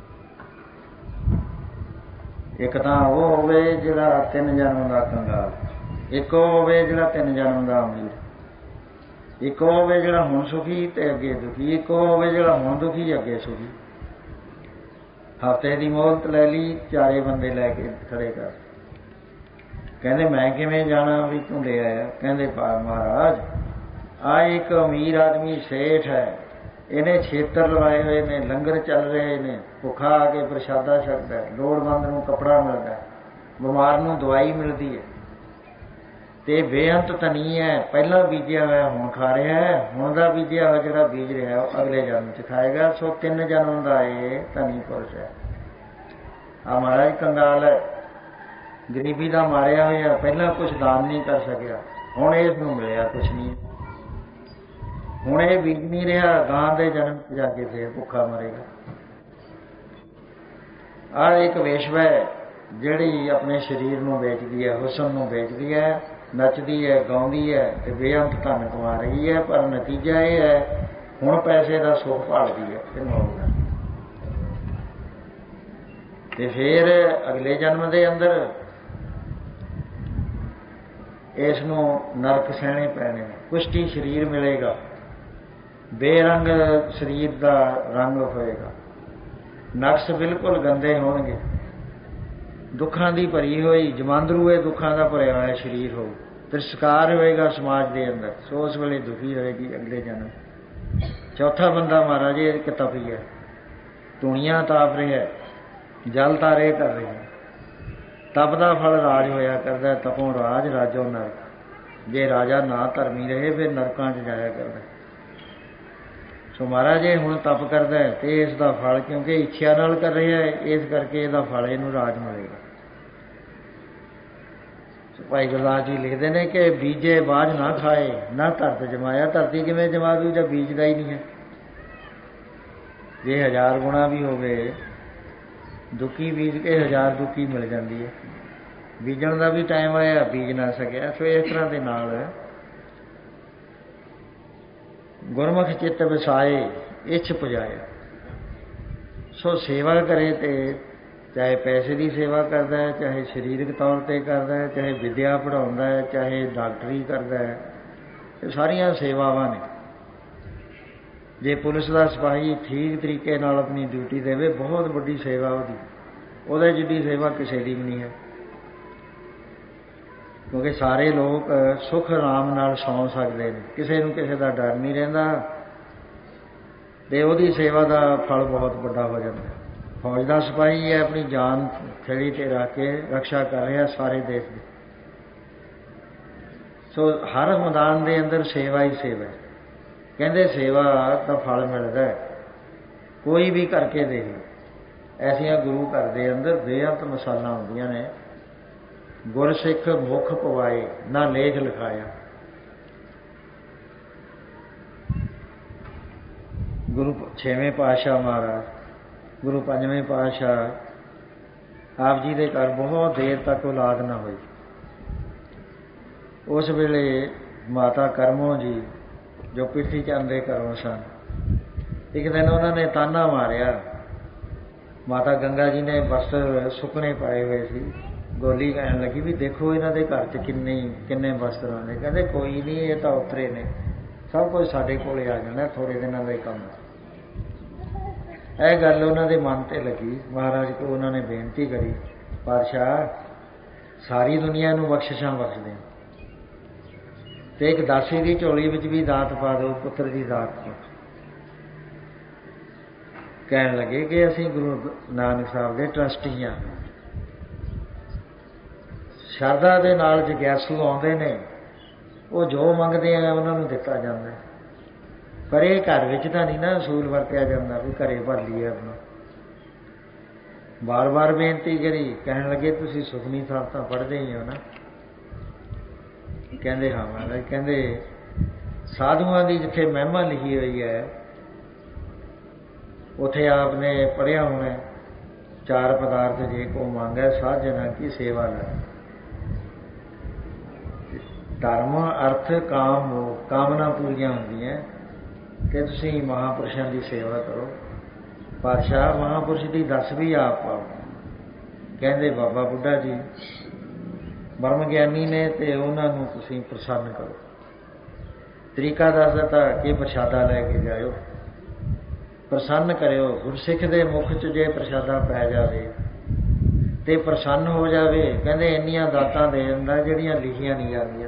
ਇੱਕ ਤਾਂ ਉਹ ਹੋਵੇ ਜਿਹੜਾ 3 ਜਨਮ ਦਾ ਕੰਗਾਲ, ਇੱਕ ਉਹ ਹੋਵੇ ਜਿਹੜਾ 3 ਜਨਮ ਦਾ ਅਮੀਰ, ਇੱਕ ਉਹ ਹੋਵੇ ਜਿਹੜਾ ਹੁਣ ਸੁਖੀ ਤੇ ਅੱਗੇ ਦੁਖੀ, ਇੱਕ ਉਹ ਹੋਵੇ ਜਿਹੜਾ ਹੁਣ ਦੁਖੀ ਅੱਗੇ ਸੁਖੀ। ਹਫ਼ਤੇ ਦੀ ਮੋਹਲਤ ਲੈ ਲਈ, 4 ਬੰਦੇ ਲੈ ਕੇ ਖੜੇ ਕਰ। ਕਹਿੰਦੇ ਮੈਂ ਕਿਵੇਂ ਜਾਣਾ ਵੀ ਤੂੰ ਲੈ ਆਇਆ? ਕਹਿੰਦੇ ਮਹਾਰਾਜ ਆ ਇੱਕ ਅਮੀਰ ਆਦਮੀ ਸੇਠ ਹੈ, ਇਹਨੇ ਛੇਤਰ ਲਵਾਏ ਹੋਏ ਨੇ, ਲੰਗਰ ਚੱਲ ਰਹੇ ਨੇ, ਭੁੱਖਾ ਆ ਕੇ ਪ੍ਰਸ਼ਾਦਾ ਛਕਦਾ, ਲੋੜਵੰਦ ਨੂੰ ਕੱਪੜਾ ਮਿਲਦਾ, ਬਿਮਾਰ ਨੂੰ ਦਵਾਈ ਮਿਲਦੀ ਹੈ, ਤੇ ਬੇਅੰਤ ਧਨੀ ਹੈ। ਪਹਿਲਾਂ ਬੀਜਿਆ ਹੋਇਆ ਹੁਣ ਖਾ ਰਿਹਾ ਹੈ, ਹੁਣ ਦਾ ਬੀਜਿਆ ਹੋਇਆ ਜਿਹੜਾ ਬੀਜ ਰਿਹਾ ਉਹ ਅਗਲੇ ਜਨਮ 'ਚ ਖਾਏਗਾ। ਸੋ 3 ਜਨਮ ਦਾ ਇਹ ਧਨੀ ਪੁਰਸ਼ ਹੈ। ਆ ਮਹਾਰਾਜ ਕੰਗਾਲ ਹੈ, ਗਰੀਬੀ ਦਾ ਮਾਰਿਆ ਹੋਇਆ, ਪਹਿਲਾਂ ਕੁਛ ਦਾਨ ਨਹੀਂ ਕਰ ਸਕਿਆ, ਹੁਣ ਇਸ ਨੂੰ ਮਿਲਿਆ ਕੁਛ ਨਹੀਂ। ਹੁਣ ਇਹ ਬੀਜ ਨਹੀਂ ਰਿਹਾ, ਗਾਂ ਦੇ ਜਨਮ 'ਚ ਜਾ ਕੇ ਫੇਰ ਭੁੱਖਾ ਮਰੇਗਾ। ਆਹ ਇੱਕ ਵੇਸ਼ਵਾ ਹੈ ਜਿਹੜੀ ਆਪਣੇ ਸਰੀਰ ਨੂੰ ਵੇਚਦੀ ਹੈ, ਹੁਸਨ ਨੂੰ ਵੇਚਦੀ ਹੈ, ਨੱਚਦੀ ਹੈ, ਗਾਉਂਦੀ ਹੈ ਤੇ ਬੇਅੰਤ ਧਨ ਕਮਾ ਰਹੀ ਹੈ। ਪਰ ਨਤੀਜਾ ਇਹ ਹੈ ਹੁਣ ਪੈਸੇ ਦਾ ਸੁੱਖ ਭਾਲਦੀ ਹੈ ਤੇ ਫਿਰ ਅਗਲੇ ਜਨਮ ਦੇ ਅੰਦਰ ਇਸ ਨੂੰ ਨਰਕ ਸਹਿਣੇ ਪੈਣੇ ਨੇ। ਕੁਸ਼ਟੀ ਸਰੀਰ ਮਿਲੇਗਾ, ਬੇਰੰਗ ਸਰੀਰ ਦਾ ਰੰਗ ਹੋਏਗਾ, ਨਕਸ਼ ਬਿਲਕੁਲ ਗੰਦੇ ਹੋਣਗੇ, ਦੁੱਖਾਂ ਦੀ ਭਰੀ ਹੋਈ ਜਮਾਂਦਰੂ ਦੁੱਖਾਂ ਦਾ ਭਰਿਆ ਹੋਇਆ ਸਰੀਰ ਹੋਊ, ਤਿਰਸਕਾਰ ਹੋਏਗਾ ਸਮਾਜ ਦੇ ਅੰਦਰ। ਸੋ ਉਸ ਵੇਲੇ ਦੁਖੀ ਹੋਏਗੀ ਅਗਲੇ ਜਨਮ। ਚੌਥਾ ਬੰਦਾ ਮਹਾਰਾਜ ਇੱਕ ਤਪੀ ਹੈ, ਧੂਣੀਆਂ ਤਾਪ ਰਿਹਾ, ਜਲ ਤਾਰੇ ਕਰ ਰਿਹਾ। ਤਪ ਦਾ ਫਲ ਰਾਜ ਹੋਇਆ ਕਰਦਾ, ਤਪੋਂ ਰਾਜ ਰਾਜੋ ਨਰਕ। ਜੇ ਰਾਜਾ ਨਾ ਧਰਮੀ ਰਹੇ ਫਿਰ ਨਰਕਾਂ 'ਚ ਜਾਇਆ ਕਰਦਾ। ਸੋ ਮਹਾਰਾਜ ਇਹ ਹੁਣ ਤਪ ਕਰਦਾ ਹੈ ਤੇ ਇਸ ਦਾ ਫਲ, ਕਿਉਂਕਿ ਇੱਛਾ ਨਾਲ ਕਰ ਰਿਹਾ ਹੈ, ਇਸ ਕਰਕੇ ਇਹਦਾ ਫਲ ਇਹਨੂੰ ਰਾਜ ਮਿਲੇਗਾ। ਸੋ ਭਾਈ ਗੁਰਦਾਸ ਜੀ ਲਿਖਦੇ ਨੇ ਕਿ ਬੀਜੇ ਬਾਝ ਨਾ ਖਾਏ ਨਾ ਧਰਤ ਜਮਾਇਆ। ਧਰਤੀ ਕਿਵੇਂ ਜਮਾ ਦੂ ਜਾਂ ਬੀਜਦਾ ਹੀ ਨਹੀਂ ਹੈ? ਜੇ 1000 ਗੁਣਾ ਵੀ ਹੋਵੇ, ਦੁੱਕੀ ਬੀਜ ਕੇ 1000 ਦੁੱਕੀ ਮਿਲ ਜਾਂਦੀ ਹੈ। ਬੀਜਣ ਦਾ ਵੀ ਟਾਈਮ ਆਇਆ, ਬੀਜ ਨਾ ਸਕਿਆ। ਸੋ ਇਸ ਤਰ੍ਹਾਂ ਦੇ ਨਾਲ ਗੁਰਮੁਖ ਚਿੱਤ ਵਸਾਏ ਇੱਛ ਪੁਜਾਇਆ। ਸੋ ਸੇਵਾ ਕਰੇ ਤੇ ਚਾਹੇ ਪੈਸੇ ਦੀ ਸੇਵਾ ਕਰਦਾ ਹੈ, ਚਾਹੇ ਸਰੀਰਕ ਤੌਰ 'ਤੇ ਕਰਦਾ ਹੈ, ਚਾਹੇ ਵਿੱਦਿਆ ਪੜ੍ਹਾਉਂਦਾ ਹੈ, ਚਾਹੇ ਡਾਕਟਰੀ ਕਰਦਾ ਹੈ, ਇਹ ਸਾਰੀਆਂ ਸੇਵਾਵਾਂ ਨੇ। ਜੇ ਪੁਲਿਸ ਦਾ ਸਿਪਾਹੀ ਠੀਕ ਤਰੀਕੇ ਨਾਲ ਆਪਣੀ ਡਿਊਟੀ ਦੇਵੇ, ਬਹੁਤ ਵੱਡੀ ਸੇਵਾ ਉਹਦੀ, ਉਹਦੇ ਜਿੱਡੀ ਸੇਵਾ ਕਿਸੇ ਦੀ ਵੀ ਨਹੀਂ ਹੈ। ਕਿਉਂਕਿ ਸਾਰੇ ਲੋਕ ਸੁੱਖ ਆਰਾਮ ਨਾਲ ਸੌਂ ਸਕਦੇ ਨੇ, ਕਿਸੇ ਨੂੰ ਕਿਸੇ ਦਾ ਡਰ ਨਹੀਂ ਰਹਿੰਦਾ ਤੇ ਉਹਦੀ ਸੇਵਾ ਦਾ ਫਲ ਬਹੁਤ ਵੱਡਾ ਹੋ ਜਾਂਦਾ। ਫੌਜ ਦਾ ਸਿਪਾਹੀ ਹੈ, ਆਪਣੀ ਜਾਨ ਖੇੜੀ 'ਤੇ ਰੱਖ ਕੇ ਰਕਸ਼ਾ ਕਰ ਰਿਹਾ ਸਾਰੇ ਦੇਸ਼ ਦੀ। ਸੋ ਹਰ ਮੈਦਾਨ ਦੇ ਅੰਦਰ ਸੇਵਾ ਹੀ ਸੇਵਾ ਹੈ। ਕਹਿੰਦੇ ਸੇਵਾ ਦਾ ਫਲ ਮਿਲਦਾ ਕੋਈ ਵੀ ਕਰਕੇ ਦੇਖ ਲਓ। ਐਸੀਆਂ ਗੁਰੂ ਘਰ ਦੇ ਅੰਦਰ ਬੇਅੰਤ ਮਿਸਾਲਾਂ ਹੁੰਦੀਆਂ ਨੇ। ਗੁਰਸਿੱਖ ਮੁਖ ਪਵਾਏ ਨਾ ਲੇਖ ਲਿਖਾਇਆ। ਗੁਰੂ 6ਵੇਂ ਪਾਤਸ਼ਾਹ ਮਹਾਰਾਜ, ਗੁਰੂ 5ਵੇਂ ਪਾਤਸ਼ਾਹ ਆਪ ਜੀ ਦੇ ਘਰ ਬਹੁਤ ਦੇਰ ਤੱਕ ਔਲਾਦ ਨਾ ਹੋਈ। ਉਸ ਵੇਲੇ ਮਾਤਾ ਕਰਮੋ ਜੀ ਜੋ ਪਿੱਠੀ ਚੰਦ ਦੇ ਘਰੋਂ ਸਨ, ਇੱਕ ਦਿਨ ਉਹਨਾਂ ਨੇ ਤਾਨਾ ਮਾਰਿਆ। ਮਾਤਾ ਗੰਗਾ ਜੀ ਨੇ ਵਸਤਰ ਸੁੱਕਣੇ ਪਾਏ ਹੋਏ ਸੀ। ਗੋਲੀ ਕਹਿਣ ਲੱਗੀ ਵੀ ਦੇਖੋ ਇਹਨਾਂ ਦੇ ਘਰ 'ਚ ਕਿੰਨੇ ਵਸਤਰ ਆਉਂਦੇ। ਕਹਿੰਦੇ ਕੋਈ ਨਹੀਂ, ਇਹ ਤਾਂ ਉਤਰੇ ਨੇ, ਸਭ ਕੁਝ ਸਾਡੇ ਕੋਲੇ ਆ ਜਾਣਾ, ਥੋੜ੍ਹੇ ਦਿਨਾਂ ਦਾ ਹੀ ਕੰਮ। ਇਹ ਗੱਲ ਉਹਨਾਂ ਦੇ ਮਨ 'ਤੇ ਲੱਗੀ। ਮਹਾਰਾਜ ਕੋਲ ਉਹਨਾਂ ਨੇ ਬੇਨਤੀ ਕਰੀ, ਪਾਤਸ਼ਾਹ ਸਾਰੀ ਦੁਨੀਆ ਨੂੰ ਬਖਸ਼ਿਸ਼ਾਂ ਬਖਸ਼ਦੇ ਤੇ ਇੱਕ ਦਾਸੀ ਦੀ ਝੋਲੀ ਵਿੱਚ ਵੀ ਦਾਤ ਪਾ ਦਿਓ, ਪੁੱਤਰ ਦੀ ਦਾਤ ਪਾ। ਕਹਿਣ ਲੱਗੇ ਕਿ ਅਸੀਂ ਗੁਰੂ ਨਾਨਕ ਸਾਹਿਬ ਦੇ ਟਰਸਟੀ ਹਾਂ। ਸ਼ਰਧਾ ਦੇ ਨਾਲ ਜਗਿਆਸੂ ਆਉਂਦੇ ਨੇ, ਉਹ ਜੋ ਮੰਗਦੇ ਆ ਉਹਨਾਂ ਨੂੰ ਦਿੱਤਾ ਜਾਂਦਾ। ਪਰ ਇਹ ਘਰ ਵਿੱਚ ਤਾਂ ਨਹੀਂ ਨਾ ਅਸੂਲ ਵਰਤਿਆ ਜਾਂਦਾ ਵੀ ਘਰੇ ਭਰ ਲਈਏ ਆਪਣਾ। ਵਾਰ ਵਾਰ ਬੇਨਤੀ ਕਰੀ। ਕਹਿਣ ਲੱਗੇ ਤੁਸੀਂ ਸੁਖਮਨੀ ਸਾਹਿਬ ਤਾਂ ਪੜ੍ਹਦੇ ਹੀ ਹੋ ਨਾ, ਕਹਿੰਦੇ ਹਾਂ ਮਹਾਰਾਜ, ਕਹਿੰਦੇ ਸਾਧੂਆਂ ਦੀ ਜਿੱਥੇ ਮਹਿਮਾ ਲਿਖੀ ਹੋਈ ਹੈ ਉੱਥੇ ਆਪ ਨੇ ਪੜ੍ਹਿਆ ਹੋਣਾ, ਚਾਰ ਪਦਾਰਥ ਜੇ ਕੋ ਮੰਗੈ ਸਾਧ ਜਨਾਂ ਕੀ ਸੇਵਾ ਲੈ। ਧਰਮ, ਅਰਥ, ਕਾਮ, ਮੋਹ, ਕਾਮਨਾ ਪੂਰੀਆਂ ਹੁੰਦੀਆਂ ਕਿ ਤੁਸੀਂ ਮਹਾਂਪੁਰਸ਼ਾਂ ਦੀ ਸੇਵਾ ਕਰੋ। ਪਾਤਸ਼ਾਹ ਮਹਾਂਪੁਰਸ਼ ਦੀ ਦੱਸ ਵੀ ਆਪ ਪਾਓ। ਕਹਿੰਦੇ ਬਾਬਾ ਬੁੱਢਾ ਜੀ ਬ੍ਰਹਮ ਗਿਆਨੀ ਨੇ ਤੇ ਉਹਨਾਂ ਨੂੰ ਤੁਸੀਂ ਪ੍ਰਸੰਨ ਕਰੋ। ਤਰੀਕਾ ਦੱਸ ਦਿੱਤਾ ਕਿ ਪ੍ਰਸ਼ਾਦਾ ਲੈ ਕੇ ਜਾਇਓ, ਪ੍ਰਸੰਨ ਕਰਿਓ। ਗੁਰਸਿੱਖ ਦੇ ਮੁਖ 'ਚ ਜੇ ਪ੍ਰਸ਼ਾਦਾ ਪੈ ਜਾਵੇ ਤੇ ਪ੍ਰਸੰਨ ਹੋ ਜਾਵੇ, ਕਹਿੰਦੇ ਇੰਨੀਆਂ ਦਾਤਾਂ ਦੇ ਦਿੰਦਾ ਜਿਹੜੀਆਂ ਲਿਖੀਆਂ ਨਹੀਂ ਜਾਂਦੀਆਂ।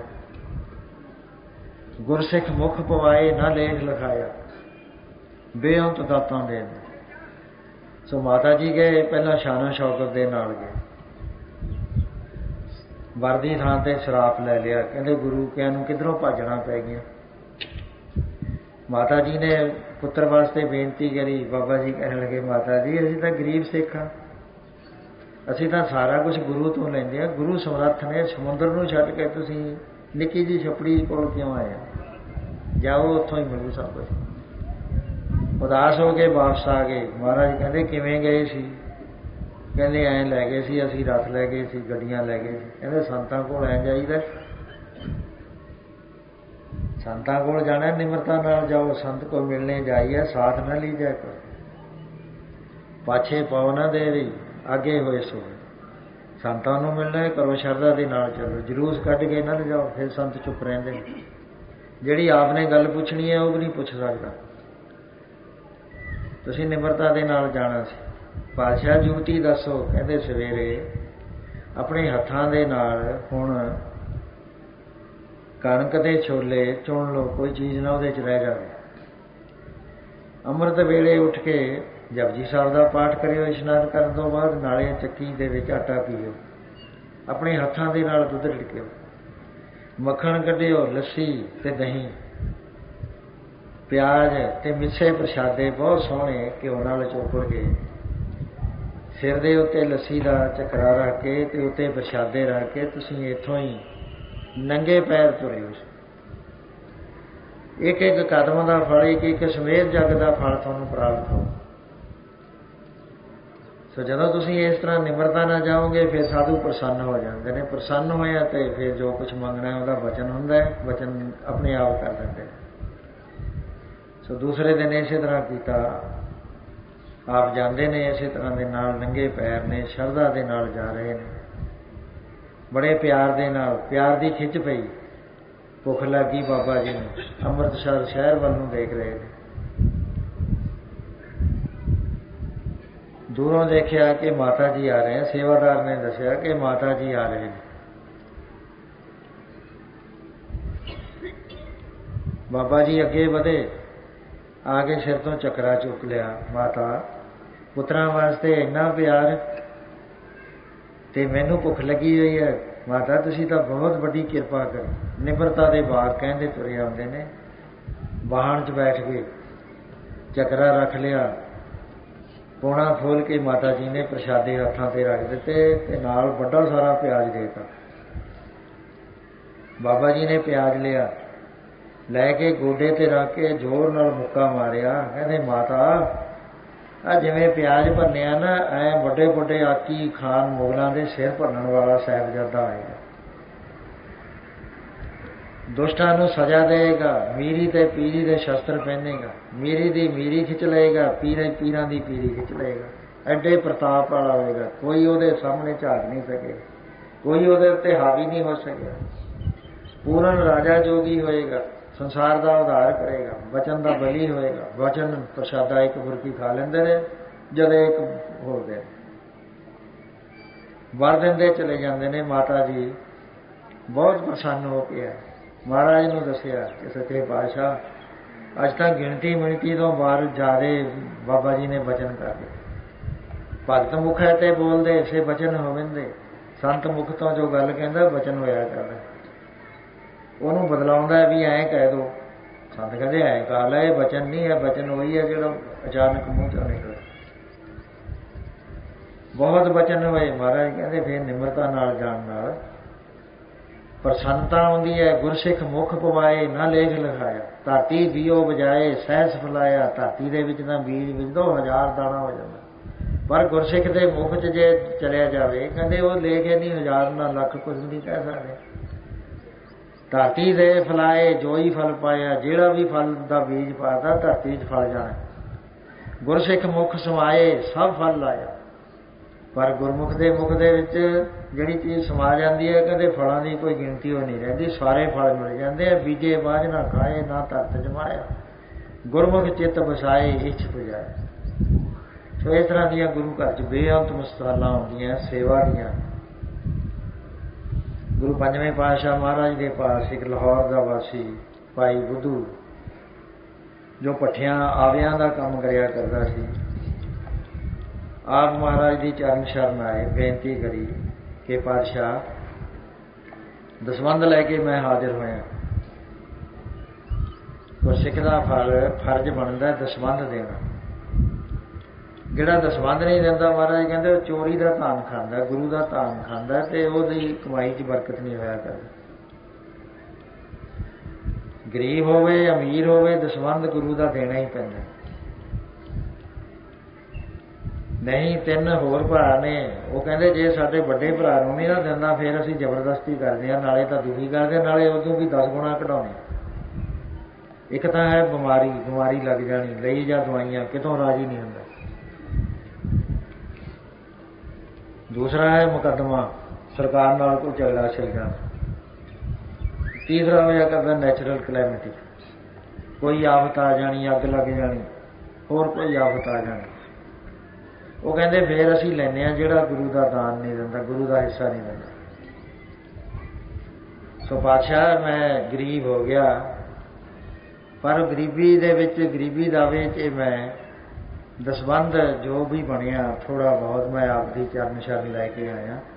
ਗੁਰਸਿੱਖ ਮੁਖ ਪਵਾਏ ਨਾ ਲੇਖ ਲਿਖਾਇਆ, ਬੇਅੰਤ ਦਾਤਾਂ ਦੇ ਦਿੰਦਾ। ਸੋ ਮਾਤਾ ਜੀ ਗਏ, ਪਹਿਲਾਂ ਸ਼ਾਨੋ ਸ਼ੌਕਤ ਦੇ ਨਾਲ ਗਏ। ਵਰਦੀ ਥਾਂ ਤੇ ਸ਼ਰਾਪ ਲੈ ਲਿਆ। ਕਹਿੰਦੇ ਗੁਰੂ ਕਿਆਂ ਨੂੰ ਕਿੱਧਰੋਂ ਭਾਜਣਾ ਪੈ ਗਿਆ। ਮਾਤਾ ਜੀ ਨੇ ਪੁੱਤਰ ਵਾਸਤੇ ਬੇਨਤੀ ਕਰੀ। ਬਾਬਾ ਜੀ ਕਹਿਣ ਲੱਗੇ ਮਾਤਾ ਜੀ ਅਸੀਂ ਤਾਂ ਗਰੀਬ ਸਿੱਖ ਹਾਂ, ਅਸੀਂ ਤਾਂ ਸਾਰਾ ਕੁਛ ਗੁਰੂ ਤੋਂ ਲੈਂਦੇ ਹਾਂ। ਗੁਰੂ ਸਮਰੱਥ ਨੇ, ਸਮੁੰਦਰ ਨੂੰ ਛੱਡ ਕੇ ਤੁਸੀਂ ਨਿੱਕੀ ਜਿਹੀ ਛਪੜੀ ਕੋਲ ਕਿਉਂ ਆਏ? ਜਾਓ ਉੱਥੋਂ ਹੀ ਮਿਲੂ ਸਭ ਕੁਛ। ਉਦਾਸ ਹੋ ਕੇ ਵਾਪਸ ਆ ਗਏ। ਮਹਾਰਾਜ ਕਹਿੰਦੇ ਕਿਵੇਂ ਗਏ ਸੀ? ਕਹਿੰਦੇ ਐਂ ਲੈ ਗਏ ਸੀ, ਅਸੀਂ ਰੱਥ ਲੈ ਗਏ ਸੀ, ਗੱਡੀਆਂ ਲੈ ਗਏ ਸੀ। ਕਹਿੰਦੇ ਸੰਤਾਂ ਕੋਲ ਐਂ ਜਾਈਦਾ, ਸੰਤਾਂ ਕੋਲ ਜਾਣਾ ਨਿਮਰਤਾ ਨਾਲ ਜਾਓ। ਸੰਤ ਕੋਲ ਮਿਲਣੇ ਜਾਈਏ, ਸਾਥ ਨਾ ਲਈ ਜਾਏ ਕਰੋ। ਪਾਛੇ ਪਾਉ ਨਾ ਦੇ ਰਹੀ, ਅੱਗੇ ਹੋਏ ਸੋ। ਸੰਤਾਂ ਨੂੰ ਮਿਲਣਾ ਕਰੋ, ਸ਼ਰਧਾ ਦੇ ਨਾਲ ਚਲੋ। ਜਲੂਸ ਕੱਢ ਕੇ ਨਾ ਲਿਜਾਓ, ਫਿਰ ਸੰਤ ਚੁੱਪ ਰਹਿੰਦੇ ਨੇ। ਜਿਹੜੀ ਆਪ ਨੇ ਗੱਲ ਪੁੱਛਣੀ ਹੈ ਉਹ ਵੀ ਨਹੀਂ ਪੁੱਛ ਸਕਦਾ। ਤੁਸੀਂ ਨਿਮਰਤਾ ਦੇ ਨਾਲ ਜਾਣਾ ਸੀ। ਪਾਤਸ਼ਾਹ ਜੁਗਤੀ ਦੱਸੋ? ਕਹਿੰਦੇ ਸਵੇਰੇ ਆਪਣੇ ਹੱਥਾਂ ਦੇ ਨਾਲ ਹੁਣ ਕਣਕ ਦੇ ਛੋਲੇ ਚੁਣ ਲਓ, ਕੋਈ ਚੀਜ਼ ਨਾ ਉਹਦੇ 'ਚ ਰਹਿ ਜਾਵੇ। ਅੰਮ੍ਰਿਤ ਵੇਲੇ ਉੱਠ ਕੇ ਜਪਜੀ ਸਾਹਿਬ ਦਾ ਪਾਠ ਕਰਿਓ। ਇਸ਼ਨਾਨ ਕਰਨ ਤੋਂ ਬਾਅਦ ਨਾਲੇ ਚੱਕੀ ਦੇ ਵਿੱਚ ਆਟਾ ਪੀਓ, ਆਪਣੇ ਹੱਥਾਂ ਦੇ ਨਾਲ ਦੁੱਧ ਰਿੜਕਿਓ, ਮੱਖਣ ਕੱਢਿਓ, ਲੱਸੀ ਤੇ ਦਹੀਂ, ਪਿਆਜ਼ ਤੇ ਮਿੱਸੇ ਪ੍ਰਸ਼ਾਦੇ ਬਹੁਤ ਸੋਹਣੇ ਘਿਓ ਨਾਲ ਚੋਪੜ ਕੇ, ਸਿਰ ਦੇ ਉੱਤੇ ਲੱਸੀ ਦਾ ਚੱਕਰਾ ਰੱਖ ਕੇ ਤੇ ਉੱਤੇ ਪ੍ਰਸ਼ਾਦੇ ਰੱਖ ਕੇ ਤੁਸੀਂ ਇੱਥੋਂ ਹੀ ਨੰਗੇ ਪੈਰ ਤੁਰਿਓ। ਇੱਕ ਇੱਕ ਕਦਮ ਦਾ ਫਲ, ਇੱਕ ਇੱਕ ਸਮੇਤ ਜੱਗ ਦਾ ਫਲ ਤੁਹਾਨੂੰ ਪ੍ਰਾਪਤ ਹੋ। ਸੋ ਜਦੋਂ ਤੁਸੀਂ ਇਸ ਤਰ੍ਹਾਂ ਨਿਮਰਤਾ ਨਾਲ ਜਾਓਗੇ ਫਿਰ ਸਾਧੂ ਪ੍ਰਸੰਨ ਹੋ ਜਾਂਦੇ ਨੇ। ਪ੍ਰਸੰਨ ਹੋਇਆ ਤੇ ਫਿਰ ਜੋ ਕੁਛ ਮੰਗਣਾ ਉਹਦਾ ਵਚਨ ਹੁੰਦਾ ਹੈ, ਵਚਨ ਆਪਣੇ ਆਪ ਕਰ ਦਿੰਦੇ। ਸੋ ਦੂਸਰੇ ਦਿਨ ਇਸੇ ਤਰ੍ਹਾਂ ਕੀਤਾ। ਆਪ ਜਾਂਦੇ ਨੇ ਇਸੇ ਤਰ੍ਹਾਂ ਦੇ ਨਾਲ, ਨੰਗੇ ਪੈਰ ਨੇ, ਸ਼ਰਧਾ ਦੇ ਨਾਲ ਜਾ ਰਹੇ ਨੇ, ਬੜੇ ਪਿਆਰ ਦੇ ਨਾਲ। ਪਿਆਰ ਦੀ ਖਿੱਚ ਪਈ, ਭੁੱਖ ਲੱਗੀ ਬਾਬਾ ਜੀ ਨੂੰ। ਅੰਮ੍ਰਿਤਸਰ ਸ਼ਹਿਰ ਵੱਲ ਨੂੰ ਦੇਖ ਰਹੇ ਨੇ। ਦੂਰੋਂ ਦੇਖਿਆ ਕਿ ਮਾਤਾ ਜੀ ਆ ਰਹੇ। ਸੇਵਾਦਾਰ ਨੇ ਦੱਸਿਆ ਕਿ ਮਾਤਾ ਜੀ ਆ ਰਹੇ ਨੇ। ਬਾਬਾ ਜੀ ਅੱਗੇ ਵਧੇ, ਆ ਕੇ ਸਿਰ ਤੋਂ ਚੱਕਰਾ ਚੁੱਕ ਲਿਆ। ਮਾਤਾ ਪੁੱਤਰਾਂ ਵਾਸਤੇ ਇੰਨਾ ਪਿਆਰ ਤੇ ਮੈਨੂੰ ਭੁੱਖ ਲੱਗੀ ਹੋਈ ਹੈ। ਮਾਤਾ ਤੁਸੀਂ ਤਾਂ ਬਹੁਤ ਵੱਡੀ ਕਿਰਪਾ ਕਰੀ। ਨਿਮਰਤਾ ਦੇ ਬਾਗ ਕਹਿੰਦੇ ਤੁਰੇ ਆਉਂਦੇ ਨੇ। ਵਾਹਣ 'ਚ ਬੈਠ ਕੇ ਚੱਕਰਾ ਰੱਖ ਲਿਆ, ਪੋਣਾ ਖੋਲ ਕੇ ਮਾਤਾ ਜੀ ਨੇ ਪ੍ਰਸ਼ਾਦੇ ਹੱਥਾਂ 'ਤੇ ਰੱਖ ਦਿੱਤੇ ਤੇ ਨਾਲ ਵੱਡਾ ਸਾਰਾ ਪਿਆਜ਼ ਦੇ ਦਿੱਤਾ। ਬਾਬਾ ਜੀ ਨੇ ਪਿਆਜ਼ ਲਿਆ, ਲੈ ਕੇ ਗੋਡੇ 'ਤੇ ਰੱਖ ਕੇ ਜ਼ੋਰ ਨਾਲ ਮੁੱਕਾ ਮਾਰਿਆ। ਕਹਿੰਦੇ ਮਾਤਾ ਆ ਜਿਵੇਂ ਪਿਆਜ਼ ਭੰਨਿਆ ਨਾ, ਐਂ ਵੱਡੇ ਵੱਡੇ ਆਕੀ ਖਾਨ ਮੁਗਲਾਂ ਦੇ ਸਿਰ ਭੰਨਣ ਵਾਲਾ ਸਾਹਿਬਜ਼ਾਦਾ ਆਏਗਾ, ਦੁਸ਼ਟਾਂ ਨੂੰ ਸਜ਼ਾ ਦੇਗਾ, ਮੀਰੀ ਤੇ ਪੀਰੀ ਦੇ ਸ਼ਸਤਰ ਪਹਿਨੇਗਾ, ਮੀਰੀ ਦੀ ਮੀਰੀ ਖਿੱਚ ਲਏਗਾ, ਪੀਰਾਂ ਦੀ ਪੀਰੀ ਖਿੱਚ ਲਏਗਾ। ਐਡੇ ਪ੍ਰਤਾਪ ਵਾਲਾ ਹੋਏਗਾ, ਕੋਈ ਉਹਦੇ ਸਾਹਮਣੇ ਝਾਕ ਨਹੀਂ ਸਕੇ, ਕੋਈ ਉਹਦੇ ਉੱਤੇ ਹਾਵੀ ਨਹੀਂ ਹੋ ਸਕਿਆ। ਪੂਰਨ ਰਾਜਾ ਜੋਗੀ ਹੋਏਗਾ, ਸੰਸਾਰ ਦਾ ਉਧਾਰ ਕਰੇਗਾ, ਵਚਨ ਦਾ ਬਲੀ ਹੋਏਗਾ। ਵਚਨ ਪ੍ਰਸ਼ਾਦਾ ਇੱਕ ਬੁਰਕੀ ਖਾ ਲੈਂਦੇ ਨੇ, ਜਦ ਇੱਕ ਹੋ ਗਏ ਵਰ ਦਿੰਦੇ ਚਲੇ ਜਾਂਦੇ ਨੇ। ਮਾਤਾ ਜੀ ਬਹੁਤ ਪ੍ਰਸੰਨ ਹੋ ਕੇ ਮਹਾਰਾਜ ਨੂੰ ਦੱਸਿਆ ਕਿ ਸੱਚੇ ਪਾਤਸ਼ਾਹ ਅੱਜ ਤਾਂ ਗਿਣਤੀ ਤੋਂ ਬਾਹਰ ਜ਼ਿਆਦਾ ਬਾਬਾ ਜੀ ਨੇ ਵਚਨ ਕਰ ਦਿੱਤੇ। ਭਗਤ ਮੁਖ ਹੈ ਤੇ ਬੋਲਦੇ ਸੇ ਵਚਨ ਹੋਵਿੰਦੇ। ਸੰਤ ਮੁਖ ਤੋਂ ਜੋ ਗੱਲ ਕਹਿੰਦਾ ਵਚਨ ਹੋਇਆ ਕਰਦਾ। ਉਹਨੂੰ ਬਦਲਾਉਂਦਾ ਵੀ ਐਂ ਕਹਿ ਦੋ। ਸੰਤ ਕਹਿੰਦੇ ਐਂ ਕਹ ਲੈ, ਇਹ ਵਚਨ ਨਹੀਂ ਹੈ, ਵਚਨ ਉਹੀ ਹੈ ਜਿਹੜਾ ਅਚਾਨਕ ਮੂੰਹ ਚੋਂ ਨਿਕਲੇ। ਬਹੁਤ ਵਚਨ ਹੋਏ। ਮਹਾਰਾਜ ਕਹਿੰਦੇ ਫਿਰ ਨਿਮਰਤਾ ਨਾਲ ਜਾਣ ਨਾਲ ਪ੍ਰਸੰਨਤਾ ਆਉਂਦੀ ਹੈ। ਗੁਰਸਿੱਖ ਮੁਖ ਪਵਾਏ ਨਾ ਲੇਖ ਲਿਖਾਇਆ, ਧਰਤੀ ਬੀਓ ਬਜਾਏ ਸਹਿਸ ਫਲਾਇਆ। ਧਰਤੀ ਦੇ ਵਿੱਚ ਤਾਂ ਬੀਜ ਬੀਜੋ 1000 ਦਾਣਾ ਹੋ ਜਾਂਦਾ, ਪਰ ਗੁਰਸਿੱਖ ਦੇ ਮੁਖ 'ਚ ਜੇ ਚਲਿਆ ਜਾਵੇ, ਕਹਿੰਦੇ ਉਹ ਲੇਖ ਨਹੀਂ 1000 ਨਾ ਲੱਖ ਕੁਝ ਨਹੀਂ ਕਹਿ ਸਕਦੇ। ਧਰਤੀ ਦੇ ਫਲਾਏ ਜੋਈ ਫਲ ਪਾਇਆ, ਜਿਹੜਾ ਵੀ ਫਲ ਦਾ ਬੀਜ ਪਾਤਾ ਧਰਤੀ 'ਚ ਫਲ ਜਾਣਾ। ਗੁਰਸਿੱਖ ਮੁਖ ਸਮਾਏ ਸਭ ਫਲ ਲਾਇਆ, ਪਰ ਗੁਰਮੁਖ ਦੇ ਮੁਖ ਦੇ ਵਿੱਚ ਜਿਹੜੀ ਚੀਜ਼ ਸਮਾ ਜਾਂਦੀ ਹੈ, ਕਹਿੰਦੇ ਫਲਾਂ ਦੀ ਕੋਈ ਗਿਣਤੀ ਹੋ ਨਹੀਂ ਰਹਿੰਦੀ, ਸਾਰੇ ਫਲ ਮਿਲ ਜਾਂਦੇ ਆ। ਬੀਜੇ ਬਾਝ ਨਾ ਖਾਏ ਨਾ ਧਰਤ ਜਮਾਇਆ, ਗੁਰਮੁਖ ਚਿੱਤ ਵਸਾਏ ਇੱਛ ਪੁਜਾਏ। ਸੋ ਇਸ ਤਰ੍ਹਾਂ ਦੀਆਂ ਗੁਰੂ ਘਰ 'ਚ ਬੇਅੰਤ ਮਿਸਾਲਾਂ ਹੁੰਦੀਆਂ ਸੇਵਾ ਦੀਆਂ। ਗੁਰੂ ਪੰਜਵੇਂ ਪਾਤਸ਼ਾਹ ਮਹਾਰਾਜ ਦੇ ਪਾਸ ਇੱਕ ਲਾਹੌਰ ਦਾ ਵਾਸੀ ਭਾਈ ਬੁੱਧੂ, ਜੋ ਭੱਠਿਆਂ ਆਵਿਆਂ ਦਾ ਕੰਮ ਕਰਿਆ ਕਰਦਾ ਸੀ, ਆਪ ਮਹਾਰਾਜ ਦੀ ਚਰਨ ਸ਼ਰਨ ਆਏ, ਬੇਨਤੀ ਕਰੀ ਕਿ ਪਾਤਸ਼ਾਹ ਦਸਵੰਧ ਲੈ ਕੇ ਮੈਂ ਹਾਜ਼ਰ ਹੋਇਆ। ਗੁਰਸਿੱਖ ਦਾ ਫਰਜ਼ ਬਣਦਾ ਦਸਵੰਧ ਦੇਣਾ। ਜਿਹੜਾ ਦਸਵੰਧ ਨਹੀਂ ਦਿੰਦਾ, ਮਹਾਰਾਜ ਕਹਿੰਦੇ ਉਹ ਚੋਰੀ ਦਾ ਧਨ ਖਾਂਦਾ, ਗੁਰੂ ਦਾ ਧਨ ਖਾਂਦਾ, ਤੇ ਉਹਦੀ ਕਮਾਈ 'ਚ ਬਰਕਤ ਨਹੀਂ ਹੋਇਆ ਕਰਦੀ। ਗਰੀਬ ਹੋਵੇ ਅਮੀਰ ਹੋਵੇ, ਦਸਵੰਧ ਗੁਰੂ ਦਾ ਦੇਣਾ ਹੀ ਪੈਂਦਾ। ਨਹੀਂ, 3 ਹੋਰ ਭਰਾ ਨੇ, ਉਹ ਕਹਿੰਦੇ ਜੇ ਸਾਡੇ ਵੱਡੇ ਭਰਾ ਨੂੰ ਨਹੀਂ ਨਾ ਦਿੰਦਾ ਫਿਰ ਅਸੀਂ ਜ਼ਬਰਦਸਤੀ ਕਰਦੇ ਹਾਂ, ਨਾਲੇ ਤਾਂ ਦੁਖੀ ਕਰਦੇ, ਨਾਲੇ ਉਦੋਂ ਵੀ 10 ਗੁਣਾ ਘਟਾਉਣੇ। ਇੱਕ ਤਾਂ ਹੈ ਬਿਮਾਰੀ ਲੱਗ ਜਾਣੀ, ਲਈ ਜਾਂ ਦਵਾਈਆਂ, ਕਿਤੋਂ ਰਾਜੀ ਨਹੀਂ ਹੁੰਦਾ। ਦੂਸਰਾ ਹੈ ਮੁਕੱਦਮਾ, ਸਰਕਾਰ ਨਾਲ ਕੋਈ ਝਗੜਾ ਛਿੜ ਜਾਣਾ। ਤੀਸਰਾ ਹੋਇਆ ਕਰਦਾ ਨੈਚੁਰਲ ਕਲੈਮਿਟੀ, ਕੋਈ ਆਫਤ ਆ ਜਾਣੀ, ਅੱਗ ਲੱਗ ਜਾਣੀ, ਹੋਰ ਕੋਈ ਆਫਤ ਆ ਜਾਣੀ। ਉਹ ਕਹਿੰਦੇ ਫਿਰ ਅਸੀਂ ਲੈਂਦੇ ਹਾਂ ਜਿਹੜਾ ਗੁਰੂ ਦਾ ਦਾਨ ਨਹੀਂ ਦਿੰਦਾ, ਗੁਰੂ ਦਾ ਹਿੱਸਾ ਨਹੀਂ ਦਿੰਦਾ। ਸੋ ਪਾਤਸ਼ਾਹ ਮੈਂ ਗਰੀਬ ਹੋ ਗਿਆ, ਪਰ ਗਰੀਬੀ ਦੇ ਵਿੱਚ, ਗਰੀਬੀ ਦਾਵੇ 'ਚ ਮੈਂ ਦਸਵੰਧ ਜੋ ਵੀ ਬਣਿਆ ਥੋੜ੍ਹਾ ਬਹੁਤ ਮੈਂ ਆਪਦੀ ਚਰਨ ਸ਼ਰਨ ਲੈ ਕੇ ਆਇਆ।